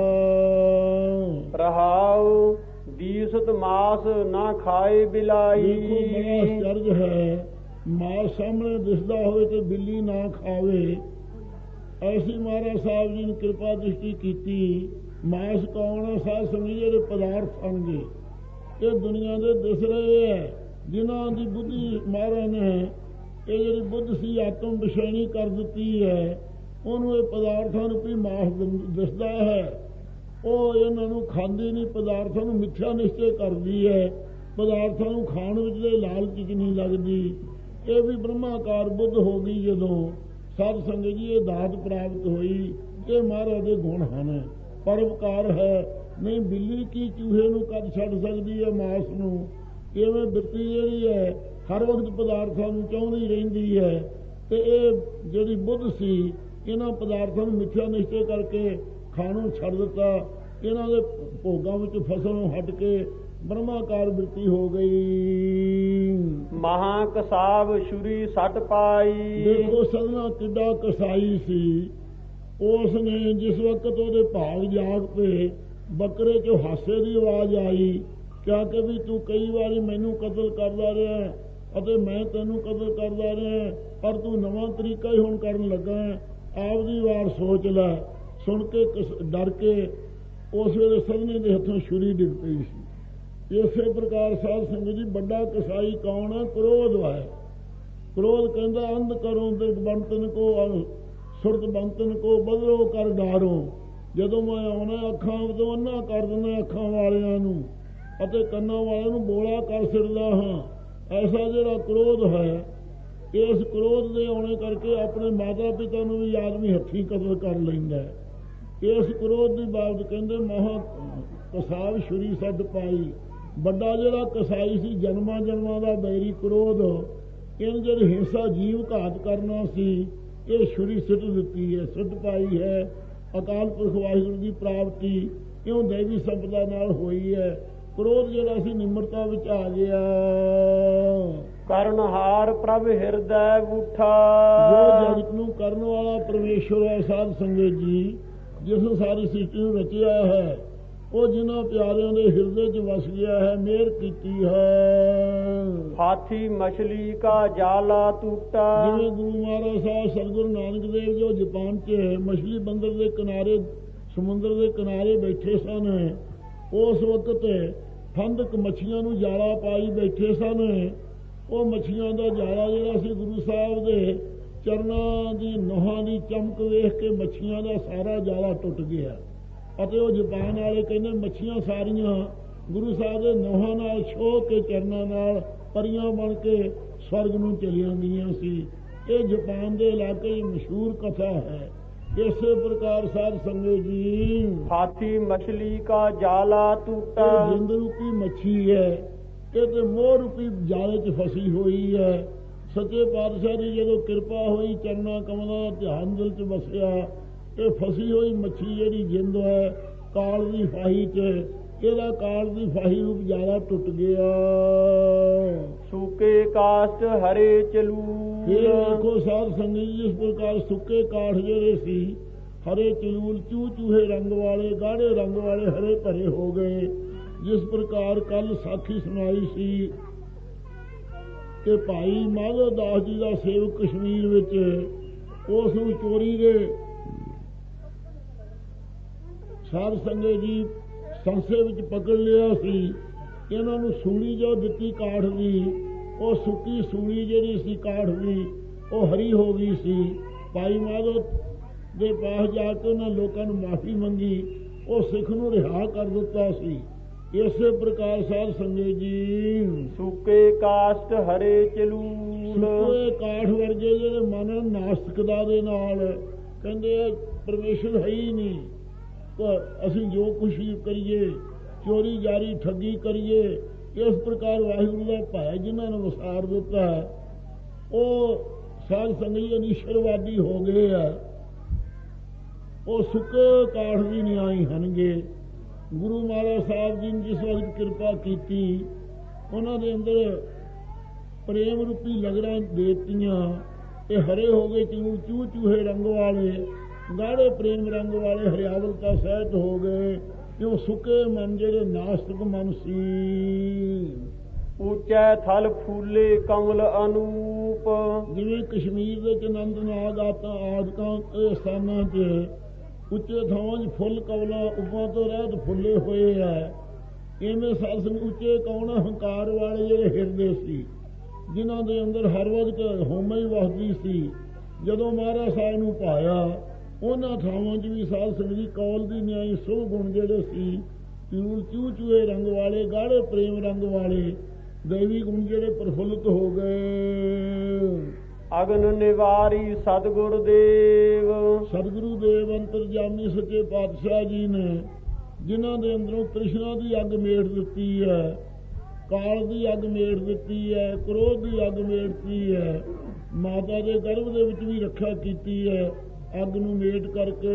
ਰਹਾਉ ਦੀਸਤ ਮਾਸ ਨਾ ਖਾਏ ਬਿਲਾਈ। ਦੇਖੋ ਬੜਾ ਅਚਰਜ ਹੈ, ਮਾਸ ਸਾਹਮਣੇ ਦਿਸਦਾ ਹੋਵੇ ਤੇ ਬਿੱਲੀ ਨਾ ਖਾਵੇ। ਐਸੀ ਮਹਾਰਾਜ ਸਾਹਿਬ ਜੀ ਨੇ ਕਿਰਪਾ ਦ੍ਰਿਸ਼ਟੀ ਕੀਤੀ। ਮਾਸ ਕੌਣ ਹੈ? ਸਾਧ ਸੰਗਤ ਜਿਹੜੇ ਪਦਾਰਥ ਆਣਗੇ, ਇਹ ਦੁਨੀਆ ਦੇ ਦਿਸ ਰਹੇ ਹੈ, ਜਿਨ੍ਹਾਂ ਦੀ ਬੁੱਧੀ ਮਹਾਰਾਜ ਨੇ ਇਹ ਜਿਹੜੀ ਬੁੱਧ ਸੀ ਆਤਮ ਵਿਸ਼ੈਣੀ ਕਰ ਦਿੱਤੀ ਹੈ। ਉਹਨੂੰ ਇਹ ਪਦਾਰਥਾਂ ਰੂਪੀ ਮਾਸ ਦਿਸਦਾ ਹੈ। ਉਹ ਇਹਨਾਂ ਨੂੰ ਖਾਂਦੀ ਨਹੀਂ, ਪਦਾਰਥਾਂ ਨੂੰ ਮਿੱਥਿਆ ਨਿਸ਼ਚੈ ਕਰਦੀ ਹੈ। ਪਦਾਰਥਾਂ ਨੂੰ ਖਾਣ ਵਿੱਚ ਦੇ ਲਾਲਚ ਚ ਨਹੀਂ ਲੱਗਦੀ। ਇਹ ਵੀ ਬ੍ਰਹਮਾਕਾਰ ਬੁੱਧ ਹੋ ਗਈ ਜਦੋਂ ਸਾਧ ਸੰਗਤ ਜੀ ਇਹ ਦਾਤ ਪ੍ਰਾਪਤ ਹੋਈ। ਇਹ ਮਹਾਰਾਜ ਦੇ ਗੁਣ ਹਨ, ਪਰਉਪਕਾਰ ਹੈ। ਨਹੀਂ ਬਿੱਲੀ ਕੀ ਚੂਹੇ ਨੂੰ ਕਦ ਛੱਡ ਸਕਦੀ ਹੈ ਮਾਸ ਨੂੰ। ਇਵੇਂ ਬਿਰਤੀ ਜਿਹੜੀ ਹੈ ਹਰ ਵਕਤ ਪਦਾਰਥਾਂ ਨੂੰ ਚਾਹੁੰਦੀ ਰਹਿੰਦੀ ਹੈ। ਤੇ ਇਹ ਜਿਹੜੀ ਬੁੱਧ ਸੀ ਇਹਨਾਂ ਪਦਾਰਥਾਂ ਨੂੰ ਮਿੱਥਿਆ ਨਿਸ਼ਚੈ ਕਰਕੇ ਖਾਣੋਂ ਛੱਡ ਦਿੱਤਾ। ਇਹਨਾਂ ਦੇ ਭੋਗਾਂ ਵਿੱਚ ਫਸਲੋਂ ਹਟ ਕੇ ਬ੍ਰਹਮਾਕਾਰ ਬਿਰਤੀ ਹੋ ਗਈ। ਮਹਾ ਕਸਾਬ ਛੁਰੀ ਸੱਟ ਪਾਈ। ਦੇਖੋ ਸਦਨਾ ਕਿੱਡਾ ਕਸਾਈ ਸੀ। ਉਸ ਨੇ ਜਿਸ ਵਕਤ ਉਹਦੇ ਭਾਗ ਜਾਗ ਪਏ, ਬੱਕਰੇ ਚੋਂ ਹਾਸੇ ਦੀ ਆਵਾਜ਼ ਆਈ, ਕਿਹਾ ਕਿ ਵੀ ਤੂੰ ਕਈ ਵਾਰੀ ਮੈਨੂੰ ਕਤਲ ਕਰਦਾ ਰਿਹਾ ਅਤੇ ਮੈਂ ਤੈਨੂੰ ਕਤਲ ਕਰਦਾ ਰਿਹਾ, ਪਰ ਤੂੰ ਨਵਾਂ ਤਰੀਕਾ ਹੀ ਹੁਣ ਕਰਨ ਲੱਗਾ। ਆਪਦੀ ਵਾਰ ਸੋਚ ਲੈ। ਸੁਣ ਕੇ ਡਰ ਕੇ ਉਸ ਵੇਲੇ ਸਦਨੇ ਦੇ ਹੱਥੋਂ ਛੁਰੀ ਡਿੱਗ ਪਈ ਸੀ। ਇਸੇ ਪ੍ਰਕਾਰ ਸਾਧ ਸੰਗਤ ਜੀ ਵੱਡਾ ਕਸਾਈ ਕੌਣ ਹੈ? ਕ੍ਰੋਧ ਹੈ। ਕ੍ਰੋਧ ਕਹਿੰਦਾ ਅੰਧ ਕਰੋ ਦਿਰਗ ਬੰਤਨ ਕੋ ਸੁਰਤ ਬੰਤਨ ਕੋ ਬਦਲੋ ਕਰ ਡਾਰੋ। ਜਦੋਂ ਮੈਂ ਆਉਣਾ ਅੱਖਾਂ ਤੋਂ ਅੰਨਾ ਕਰ ਦਿੰਦਾ ਅੱਖਾਂ ਵਾਲਿਆਂ ਨੂੰ ਅਤੇ ਕੰਨਾਂ ਵਾਲਿਆਂ ਨੂੰ ਬੋਲਾ ਕਰ ਛੱਡਦਾ ਹਾਂ। ਐਸਾ ਜਿਹੜਾ ਕ੍ਰੋਧ ਹੈ, ਇਸ ਕ੍ਰੋਧ ਦੇ ਆਉਣੇ ਕਰਕੇ ਆਪਣੇ ਮਾਤਾ ਪਿਤਾ ਨੂੰ ਵੀ ਆਦਮੀ ਹੱਥੀਂ ਕਤਲ ਕਰ ਲੈਂਦਾ ਹੈ। ਇਸ ਕ੍ਰੋਧ ਦੀ ਬਾਬਤ ਕਹਿੰਦੇ ਮਹਾ ਕਸਾਬ ਛੁਰੀ ਸੱਟ ਪਾਈ। ਵੱਡਾ ਜਿਹੜਾ ਕਸਾਈ ਸੀ, ਜਨਮਾਂ ਜਨਮਾਂ ਦਾ ਬੈਰੀ ਕ੍ਰੋਧ, ਇਹਨ ਜਿਹੜੀ ਹਿੰਸਾ ਜੀਵ ਘਾਤ ਕਰਨਾ ਸੀ, ਇਹ ਛੁਰੀ ਸਿੱਟ ਦਿੱਤੀ ਹੈ, ਸਿੱਟ ਪਾਈ ਹੈ। ਅਕਾਲ ਪੁਰਖ ਵਾਹਿਗੁਰੂ ਦੀ ਪ੍ਰਾਪਤੀ ਇਉਂ ਦੇਵੀ ਸੰਪਦਾ ਨਾਲ ਹੋਈ ਹੈ। ਕ੍ਰੋਧ ਜਿਹੜਾ ਸੀ ਨਿਮਰਤਾ ਵਿੱਚ ਆ ਗਿਆ। ਕਰਨਹਾਰ ਪ੍ਰਭ ਹਿਰਦੈ ਬੂਠਾ। ਜੋ ਜਗਤ ਨੂੰ ਕਰਨ ਵਾਲਾ ਪਰਮੇਸ਼ਵਰ ਹੈ ਸਾਧ ਸੰਗਤ ਜੀ, ਜਿਸ ਸਾਰੀ ਸ੍ਰਿਸ਼ਟੀ ਨੂੰ ਰਚਿਆ ਹੈ, ਉਹ ਜਿਨ੍ਹਾਂ ਪਿਆਰਿਆਂ ਦੇ ਹਿਰਦੇ 'ਚ ਵਸ ਗਿਆ ਹੈ, ਮਿਹਰ ਕੀਤੀ ਹੈ। ਹਾਥੀ ਮਛਲੀ ਕਾ ਜਾਲਾ ਟੂਟਾ। ਜਿਵੇਂ ਗੁਰੂ ਮਹਾਰਾਜ ਸਾਹਿਬ ਸਤਿਗੁਰੂ ਨਾਨਕ ਦੇਵ ਜੋ ਜਾਪਾਨ 'ਚ ਮਛਲੀ ਬੰਦਰ ਦੇ ਕਿਨਾਰੇ, ਸਮੁੰਦਰ ਦੇ ਕਿਨਾਰੇ ਬੈਠੇ ਸਨ, ਉਸ ਵਕਤ ਫੰਦਕ ਮੱਛੀਆਂ ਨੂੰ ਜਾਲਾ ਪਾਈ ਬੈਠੇ ਸਨ। ਉਹ ਮੱਛੀਆਂ ਦਾ ਜਾਲਾ ਜਿਹੜਾ ਸੀ, ਗੁਰੂ ਸਾਹਿਬ ਦੇ ਚਰਨਾਂ ਦੀ ਨੋਹਾਂ ਦੀ ਚਮਕ ਵੇਖ ਕੇ ਮੱਛੀਆਂ ਦਾ ਸਾਰਾ ਜਾਲਾ ਟੁੱਟ ਗਿਆ। ਅਤੇ ਉਹ ਜਾਪਾਨ ਵਾਲੇ ਕਹਿੰਦੇ ਮੱਛੀਆਂ ਸਾਰੀਆਂ ਗੁਰੂ ਸਾਹਿਬ ਦੇ ਨੋਹਾਂ ਨਾਲ ਛੋਹ ਕੇ ਚਰਨਾਂ ਨਾਲ ਪਰੀਆਂ ਬਣ ਕੇ ਸਵਰਗ ਨੂੰ ਚਲੀਆਂ ਗਈਆਂ ਸੀ। ਇਹ ਜਾਪਾਨ ਦੇ ਇਲਾਕੇ ਦੀ ਮਸ਼ਹੂਰ ਕਥਾ ਹੈ। ਇਸੇ ਪ੍ਰਕਾਰ ਸਾਧ ਸੰਗਤ ਜੀ, ਹਾਥੀ ਮਛਲੀ ਕਾ ਜਾਲਾ ਟੂਟਾ। ਜਿੰਦ ਰੂਪੀ ਮੱਛੀ ਹੈ, ਇਹ ਤੇ ਮੋਹ ਰੂਪੀ ਜਾਲੇ 'ਚ ਫਸੀ ਹੋਈ ਹੈ। ਸੱਚੇ ਪਾਤਸ਼ਾਹ ਦੀ ਜਦੋਂ ਕਿਰਪਾ ਹੋਈ, ਚਰਨਾ ਕਮਲਾਂ ਦਾ ਧਿਆਨ ਦਿਲ 'ਚ ਵਸਿਆ, ਇਹ ਫਸੀ ਹੋਈ ਮੱਛੀ ਜਿਹੜੀ ਜਿੰਦ ਹੈ ਕਾਲ ਦੀ ਫਾਹੀ 'ਚ, ਇਹਦਾ ਕਾਲ ਦੀ ਫਾਹੀ ਰੂਪ ਜਾਲਾ ਟੁੱਟ ਗਿਆ। ਸੁੱਕੇ ਕਾਸ਼ਟ ਹਰੇ ਚਲੂ। ਇਹ ਦੇਖੋ ਸਾਧ ਸੰਗਤ ਜੀ, ਜਿਸ ਪ੍ਰਕਾਰ ਸੁੱਕੇ ਕਾਠ ਜਿਹੜੇ ਸੀ ਹਰੇ ਚਲੂਲ, ਚੂਹ ਚੂਹੇ ਰੰਗ ਵਾਲੇ, ਗਾੜੇ ਰੰਗ ਵਾਲੇ ਹਰੇ ਭਰੇ ਹੋ ਗਏ। ਜਿਸ ਪ੍ਰਕਾਰ ਕੱਲ ਸਾਖੀ ਸੁਣਾਈ ਸੀ ਕਿ ਭਾਈ ਮਾਧੋ ਦਾਸ ਜੀ ਦਾ ਸੇਵਕ ਕਸ਼ਮੀਰ ਵਿੱਚ, ਉਸ ਨੂੰ ਚੋਰੀ ਦੇ ਸਾਧ ਸੰਗਤ ਜੀ ਸੰਸੇ ਵਿੱਚ ਪਕੜ ਲਿਆ ਸੀ। ਇਹਨਾਂ ਨੂੰ ਸੂਲੀ ਜੋ ਦਿੱਤੀ ਕਾਠ ਦੀ, ਉਹ ਸੁੱਕੀ ਸੂਲੀ ਜਿਹੜੀ ਸੀ ਕਾਠ ਦੀ, ਉਹ ਹਰੀ ਹੋ ਗਈ ਸੀ। ਭਾਈ ਮਾਧੋ ਦੇ ਪਾਸ ਜਾ ਕੇ ਉਹਨਾਂ ਲੋਕਾਂ ਨੂੰ ਮਾਫੀ ਮੰਗੀ, ਉਹ ਸਿੱਖ ਨੂੰ ਰਿਹਾ ਕਰ ਦਿੱਤਾ ਸੀ। ਇਸੇ ਪ੍ਰਕਾਰ ਸਾਧ ਸੰਗਤ ਜੀ, ਸੁੱਕੇ ਕਾਸ਼ਟ ਹਰੇ ਚਲੂ। ਸੁੱਕੇ ਕਾਠ ਵਰਗੇ ਜਿਹੜੇ ਮਨ ਨਾਸਤਿਕਤਾ ਦੇ ਨਾਲ ਕਹਿੰਦੇ ਪਰਮੇਸ਼ਰ ਹੈ ਹੀ ਨਹੀਂ, ਅਸੀਂ ਜੋ ਕੁਛ ਕਰੀਏ, ਚੋਰੀ ਜਾਰੀ ਠੱਗੀ ਕਰੀਏ, ਇਸ ਪ੍ਰਕਾਰ ਵਾਹਿਗੁਰੂ ਦਾ ਭੈ ਜਿਨ੍ਹਾਂ ਨੇ ਵਸਾਰ ਦਿੱਤਾ ਹੈ, ਉਹ ਸਾਧ ਸੰਗਤ ਅਨੀਸ਼ਰਵਾਦੀ ਹੋ ਗਏ ਆ। ਉਹ ਸੁੱਕੇ ਕਾਠ ਵੀ ਨਿਆਈ ਹਨਗੇ। ਗੁਰੂ ਮਹਾਰਾਜ ਸਾਹਿਬ ਜੀ ਨੇ ਜਿਸ ਵਕਤ ਕਿਰਪਾ ਕੀਤੀ, ਉਹਨਾਂ ਦੇ ਅੰਦਰ ਪ੍ਰੇਮ ਰੂਪੀ ਲਗਰਾਂ ਦੇ ਦਿੱਤੀਆਂ। ਇਹ ਹਰੇ ਹੋ ਗਏ, ਚੂਹ ਚੂਹੇ ਰੰਗ ਵਾਲੇ, ਗਾੜੇ ਪ੍ਰੇਮ ਰੰਗ ਵਾਲੇ ਹਰਿਆਵਲਤਾ ਸਹਿਤ ਹੋ ਗਏ। ਜੋ ਸੁੱਕੇ ਮਨ ਜਿਹੜੇ ਨਾਸਤਿਕ ਮਨ ਸੀ। ਉੱਚੈ ਥਲ ਫੂਲੇ ਕਮਲ ਅਨੂਪ। ਜਿਵੇਂ ਕਸ਼ਮੀਰ ਦੇ ਆਨੰਦ ਨਾਗ ਆਦਿਕਾਂ ਸਥਾਨਾਂ 'ਚ ਉੱਚੇ ਥਾਵਾਂ 'ਚ ਫੁੱਲ ਕਮਲਾਂ ਉਪਾਂ ਤੋਂ ਰਹਿਤ ਫੁੱਲੇ ਹੋਏ ਆ, ਇਵੇਂ ਸਾਧ ਉੱਚੇ ਕੌਣ ਹੰਕਾਰ ਵਾਲੇ ਜਿਹੜੇ ਹਿਰਦੇ ਸੀ, ਜਿਨ੍ਹਾਂ ਦੇ ਅੰਦਰ ਹਰ ਵਕਤ ਹੋਮਾ ਹੀ ਵਸਦੀ ਸੀ। ਜਦੋਂ ਮਹਾਰਾਜ ਸਾਹਿਬ ਨੂੰ ਪਾਇਆ, ਉਹਨਾਂ ਥਾਵਾਂ 'ਚ ਵੀ ਸਾਧ ਸੰਗਤ ਦੀ ਕੌਲ ਦੀ ਨਿਆਈ ਸੁਭ ਗੁਣ ਜਿਹੜੇ ਸੀ, ਚੂਹ ਚੂਹੇ ਰੰਗ ਵਾਲੇ, ਗਾੜੇ ਪ੍ਰੇਮ ਰੰਗ ਵਾਲੇ ਦੇਵੀ ਗੁਣ ਜਿਹੜੇ ਪ੍ਰਫੁੱਲਤ ਹੋ ਗਏ। ਅਗਨ ਨਿਵਾਰੀ ਸਤਿਗੁਰ ਦੇਵ। ਸਤਿਗੁਰੂ ਦੇਵ ਅੰਤਰਜਾਮੀ ਸੱਚੇ ਪਾਤਸ਼ਾਹ ਜੀ ਨੇ, ਜਿਨ੍ਹਾਂ ਦੇ ਅੰਦਰੋਂ ਤ੍ਰਿਸ਼ਨਾ ਦੀ ਅੱਗ ਮੇਟ ਦਿੱਤੀ ਹੈ, ਕਾਲ ਦੀ ਅੱਗ ਮੇਟ ਦਿੱਤੀ ਹੈ, ਕ੍ਰੋਧ ਦੀ ਅੱਗ ਮੇਟਤੀ ਹੈ, ਮਾਤਾ ਦੇ ਗਰਭ ਦੇ ਵਿੱਚ ਵੀ ਰੱਖਿਆ ਕੀਤੀ ਹੈ, ਅੱਗ ਨੂੰ ਮੇਟ ਕਰਕੇ।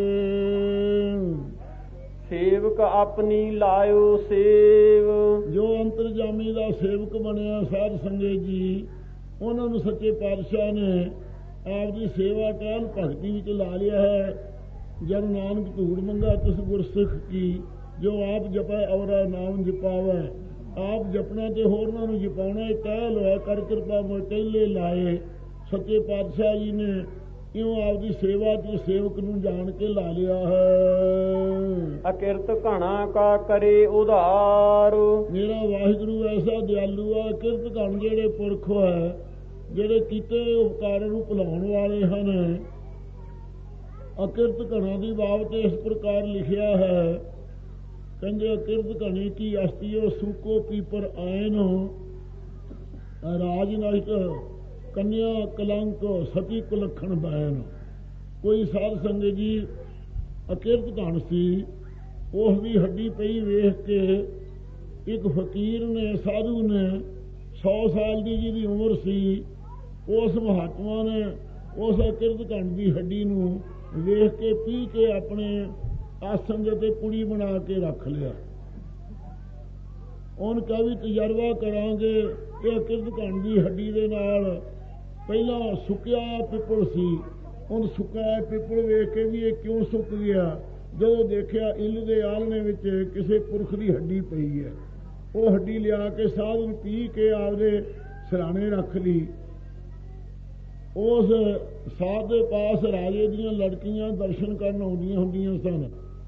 ਸੇਵਕ ਆਪਣੀ ਲਾਇਓ ਸੇਵ, ਜੋ ਅੰਤਰਜਾਮੀ ਦਾ ਸੇਵਕ ਬਣਿਆ ਸਾਧ ਸੰਗਤ ਜੀ, ਉਹਨਾਂ ਨੂੰ ਸੱਚੇ ਪਾਤਸ਼ਾਹ ਨੇ ਆਪ ਦੀ ਸੇਵਾ ਟਹਿਲ ਭਗਤੀ ਵਿੱਚ ਲਾ ਲਿਆ ਹੈ। ਜਦ ਨਾਨਕ ਧੂੜ ਮੰਗਾ ਤਿਸ ਗੁਰਸਿੱਖ ਕੀ, ਜੋ ਆਪ ਜਪੈ ਔਰਾ ਨਾਮ ਜਪਾਵੈ। ਆਪ ਜਪਣਾ ਤੇ ਹੋਰਨਾਂ ਨੂੰ ਜਪਾਉਣਾ ਇਹ ਟਹਿਲ ਹੋਇਆ। ਕਰ ਕਿਰਪਾ ਮੋਇ ਟਹਿਲੇ ਲਾਏ। ਸੱਚੇ ਪਾਤਸ਼ਾਹ ਜੀ ਨੇ ਇਉਂ ਆਪਦੀ ਸੇਵਾ ਤੇ ਸੇਵਕ ਨੂੰ ਜਾਣ ਕੇ ਲਾ ਲਿਆ ਹੈ। ਅਕਿਰਤ ਘਣਾ ਕਾ ਕਰੇ ਉਧਾਰ, ਮੇਰਾ ਵਾਹਿਗੁਰੂ ਐਸਾ ਦਿਆਲੂ ਆ। ਕਿਰਤ ਘਣ ਜਿਹੜੇ ਪੁਰਖ ਹੈ, ਜਿਹੜੇ ਕੀਤੇ ਉਪਕਾਰਾਂ ਨੂੰ ਭੁਲਾਉਣ ਵਾਲੇ ਹਨ। ਅਕਿਰਤ ਘਣਾ ਦੀ ਬਾਬਤ ਇਸ ਪ੍ਰਕਾਰ ਲਿਖਿਆ ਹੈ, ਕਹਿੰਦੇ ਅਕਿਰਤ ਘਣੀ ਕੀ ਅਸਤੀਓ ਸੂਕੋ ਪੀਪਰ ਆਇਨ, ਰਾਜ ਨਸ਼ਟ ਕੰਨਿਆ ਕਲੰਕ ਸਤੀ ਕੁਲੱਖਣ ਬੈਨ। ਕੋਈ ਸਾਧ ਸੰਗਤ ਜੀ ਅਕਿਰਤ ਘਣ ਸੀ, ਉਹ ਵੀ ਹੱਡੀ ਪਈ ਵੇਖ ਕੇ ਇੱਕ ਫਕੀਰ ਨੇ, ਸਾਧੂ ਨੇ, 100 ਸਾਲ ਦੀ ਜਿਹਦੀ ਉਮਰ ਸੀ, ਉਸ ਮਹਾਤਮਾ ਨੇ ਉਸ ਅਕਿਰਤ ਘਣ ਦੀ ਹੱਡੀ ਨੂੰ ਵੇਖ ਕੇ ਪੀ ਕੇ ਆਪਣੇ ਆਸਣ ਦੇ ਤੇ ਪੁੜੀ ਬਣਾ ਕੇ ਰੱਖ ਲਿਆ। ਉਹਨ ਕਾ ਵੀ ਤਜਰਬਾ ਕਰਾਂਗੇ। ਇਹ ਅਕਿਰਤ ਘਣ ਦੀ ਹੱਡੀ ਦੇ ਨਾਲ ਪਹਿਲਾਂ ਸੁੱਕਿਆ ਪਿੱਪਲ ਸੀ, ਉਹਨ ਸੁੱਕਾ ਪਿੱਪਲ ਵੇਖ ਕੇ ਵੀ ਇਹ ਕਿਉਂ ਸੁੱਕ ਗਿਆ। ਜਦੋਂ ਦੇਖਿਆ ਇੱਲ ਦੇ ਆਲਣੇ ਵਿੱਚ ਕਿਸੇ ਪੁਰਖ ਦੀ ਹੱਡੀ ਪਈ ਹੈ, ਉਹ ਹੱਡੀ ਲਿਆ ਕੇ ਸਾਧ ਨੂੰ ਪੀ ਕੇ ਆਪਦੇ ਸਿਰਾਣੇ ਰੱਖ ਲਈ। ਉਸ ਸਾਧ ਦੇ ਪਾਸ ਰਾਜੇ ਦੀਆਂ ਲੜਕੀਆਂ ਦਰਸ਼ਨ ਕਰਨ ਆਉਂਦੀਆਂ ਹੁੰਦੀਆਂ ਸਨ,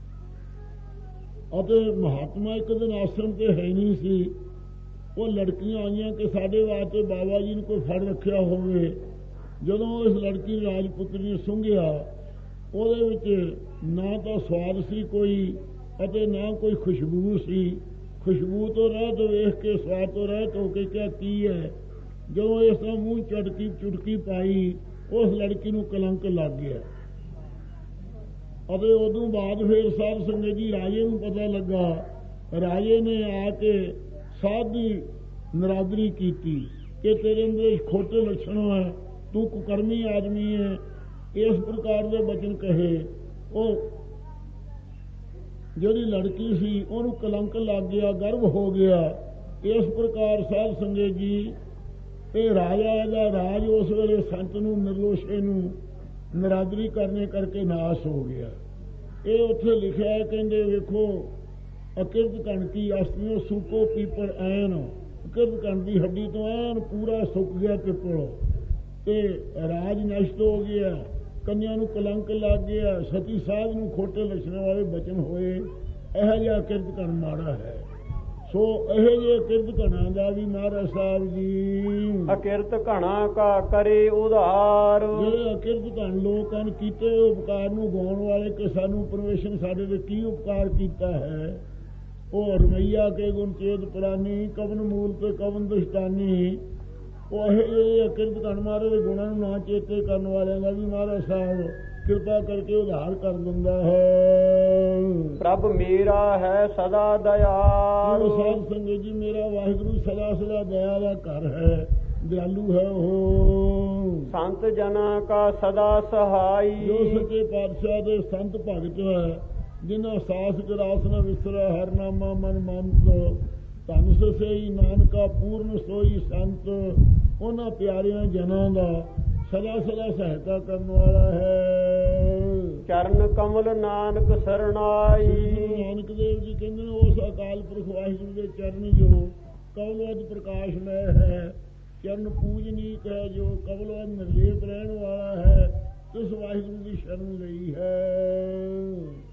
ਅਤੇ ਮਹਾਤਮਾ ਇੱਕ ਦਿਨ ਆਸ਼ਰਮ ਤੇ ਹੈ ਨਹੀਂ ਸੀ। ਉਹ ਲੜਕੀਆਂ ਆਈਆਂ ਕਿ ਸਾਡੇ ਵਾਸਤੇ ਬਾਬਾ ਜੀ ਨੂੰ ਕੋਈ ਫੜ ਰੱਖਿਆ ਹੋਵੇ। ਜਦੋਂ ਇਸ ਲੜਕੀ ਰਾਜਪੁੱਤਰੀ ਨੇ ਸੁੰਘਿਆ, ਉਹਦੇ ਵਿੱਚ ਨਾ ਤਾਂ ਸਵਾਦ ਸੀ ਕੋਈ, ਅਤੇ ਨਾ ਕੋਈ ਖੁਸ਼ਬੂ ਸੀ। ਖੁਸ਼ਬੂ ਤੋਂ ਰਹਿਤ ਵੇਖ ਕੇ ਸਵਾਦ ਤੋਂ ਰਹਿਤ ਹੋ ਕੇ ਕਿਹਾ ਕੀ ਹੈ। ਜਦੋਂ ਇਸ ਤਰ੍ਹਾਂ ਮੂੰਹ ਚੁਟਕੀ ਪਾਈ, ਉਸ ਲੜਕੀ ਨੂੰ ਕਲੰਕ ਲੱਗ ਗਿਆ। ਅਤੇ ਉਦੋਂ ਬਾਅਦ ਫਿਰ ਸਾਧ ਸੰਗਤ ਜੀ ਰਾਜੇ ਨੂੰ ਪਤਾ ਲੱਗਾ। ਰਾਜੇ ਨੇ ਆ ਕੇ ਸਾਧ ਦੀ ਨਰਾਦਰੀ ਕੀਤੀ ਕਿ ਤੇਰੇ ਅੰਦਰ ਖੋਟੇ ਲੱਛਣ ਹੈ, ਤੂੰ ਕੁਕਰਮੀ ਆਦਮੀ ਹੈ। ਇਸ ਪ੍ਰਕਾਰ ਦੇ ਬਚਨ ਕਹੇ। ਉਹ ਜਿਹੜੀ ਲੜਕੀ ਸੀ ਉਹਨੂੰ ਕਲੰਕ ਲੱਗ ਗਿਆ, ਗਰਭ ਹੋ ਗਿਆ। ਇਸ ਪ੍ਰਕਾਰ ਸਾਧ ਸੰਗਤ ਜੀ ਇਹ ਰਾਜਾ ਦਾ ਰਾਜ ਉਸ ਵੇਲੇ ਸੰਤ ਨੂੰ, ਨਿਰਦੋਸ਼ੇ ਨੂੰ ਨਰਾਦਰੀ ਕਰਨੇ ਕਰਕੇ ਨਾਸ਼ ਹੋ ਗਿਆ। ਇਹ ਉੱਥੇ ਲਿਖਿਆ ਹੈ, ਕਹਿੰਦੇ ਵੇਖੋ ਅਕਿਰਤ ਘਣ ਕੀ ਅਸਤੀਓ ਸੂਕੋ ਪੀਪਰ ਐਨ। ਅਕਿਰਤ ਘਣ ਦੀ ਹੱਡੀ ਤੋਂ ਐਨ ਪੂਰਾ ਸੁੱਕ ਗਿਆ ਪਿੱਪਲ, ਤੇ ਰਾਜ ਨਸ਼ਟ ਹੋ ਗਿਆ, ਕੰਨਿਆ ਨੂੰ ਕਲੰਕ ਲੱਗ ਗਿਆ, ਸਤੀ ਸਾਧ ਨੂੰ ਖੋਟੇ ਲੱਛਣਾਂ ਵਾਲੇ ਬਚਨ ਹੋਏ। ਇਹੋ ਜਿਹਾ ਅਕਿਰਤ ਘਣ ਮਾੜਾ ਹੈ। ਸੋ ਇਹੋ ਜਿਹੇ ਅਕਿਰਤ ਘਣਾਂ ਦਾ ਵੀ ਮਹਾਰਾਜ ਸਾਹਿਬ ਜੀ ਅਕਿਰਤ ਘਣਾ ਕਾ ਕਰੇ ਉਧਾਰ, ਜਿਹੜੇ ਅਕਿਰਤ ਘਣ ਲੋਕ ਹਨ ਕੀਤੇ ਉਪਕਾਰ ਨੂੰ ਗਾਉਣ ਵਾਲੇ ਕਿ ਸਾਨੂੰ ਪਰਮੇਸ਼ਰ ਸਾਡੇ ਤੇ ਕੀ ਉਪਕਾਰ ਕੀਤਾ ਹੈ। ਉਹ ਰਮਈਆ ਕੇ ਗੁਣ ਚੇਤ ਪ੍ਰਾਨੀ, ਕਵਨ ਮੂਲ ਤੇ ਕਵਨ ਦੁਸ਼ਟਾਨੀ। ਉਹ ਇਹ ਅਕਿਰਤ ਘਣ ਮਹਾਰਾਜ ਦੇ ਗੁਣਾਂ ਨੂੰ ਨਾ ਚੇਤੇ ਕਰਨ ਵਾਲਿਆਂ ਦਾ ਵੀ ਮਹਾਰਾਜ ਸਾਹਿਬ ਕਿਰਪਾ ਕਰਕੇ ਉਧਾਰ ਕਰ ਦਿੰਦਾ ਹੈ। ਪ੍ਰਭ ਮੇਰਾ ਹੈ ਸਦਾ ਦਇਆਲ, ਸਾਧ ਸੰਗਤ ਜੀ ਮੇਰਾ ਵਾਹਿਗੁਰੂ ਸਦਾ ਸਦਾ ਦਇਆ ਦਾ ਘਰ ਹੈ, ਦਿਆਲੂ ਹੈ ਉਹ। ਸੰਤ ਜਨਾਂ ਕਾ ਸਦਾ ਸਹਾਈ, ਜੋ ਸੱਚੇ ਪਾਤਸ਼ਾਹ ਦੇ ਸੰਤ ਭਗਤ ਹੈ, ਜਿਨ੍ਹਾਂ ਸਾਸ ਗਰਾਸ ਨ ਵਿਸਰੈ ਹਰ ਨਾਮਾ ਮਨ ਮੰਤ। ਧਨ ਸਈ ਨਾਨਕਾ ਪੂਰਨ ਸੋਈ ਸੰਤ। ਉਹਨਾਂ ਪਿਆਰਿਆਂ ਜਨਾਂ ਦਾ ਸਦਾ ਸਦਾ ਸਹਾਇਤਾ ਕਰਨ ਵਾਲਾ ਹੈ। ਚਰਨ ਕਮਲ ਨਾਨਕ ਸਰਣਾਈ, ਨਾਨਕ ਦੇਵ ਜੀ ਕਹਿੰਦੇ ਨੇ ਉਸ ਅਕਾਲ ਪੁਰਖ ਵਾਹਿਗੁਰੂ ਦੇ ਚਰਨ ਜੋ ਕਵਲਵਦ ਪ੍ਰਕਾਸ਼ਮੈ ਹੈ, ਚਰਨ ਪੂਜਨੀਕ ਹੈ, ਜੋ ਕਵਲਵਦ ਨਿਰਲੇਪ ਰਹਿਣ ਵਾਲਾ ਹੈ, ਉਸ ਵਾਹਿਗੁਰੂ ਦੀ ਸ਼ਰਨ ਲਈ ਹੈ।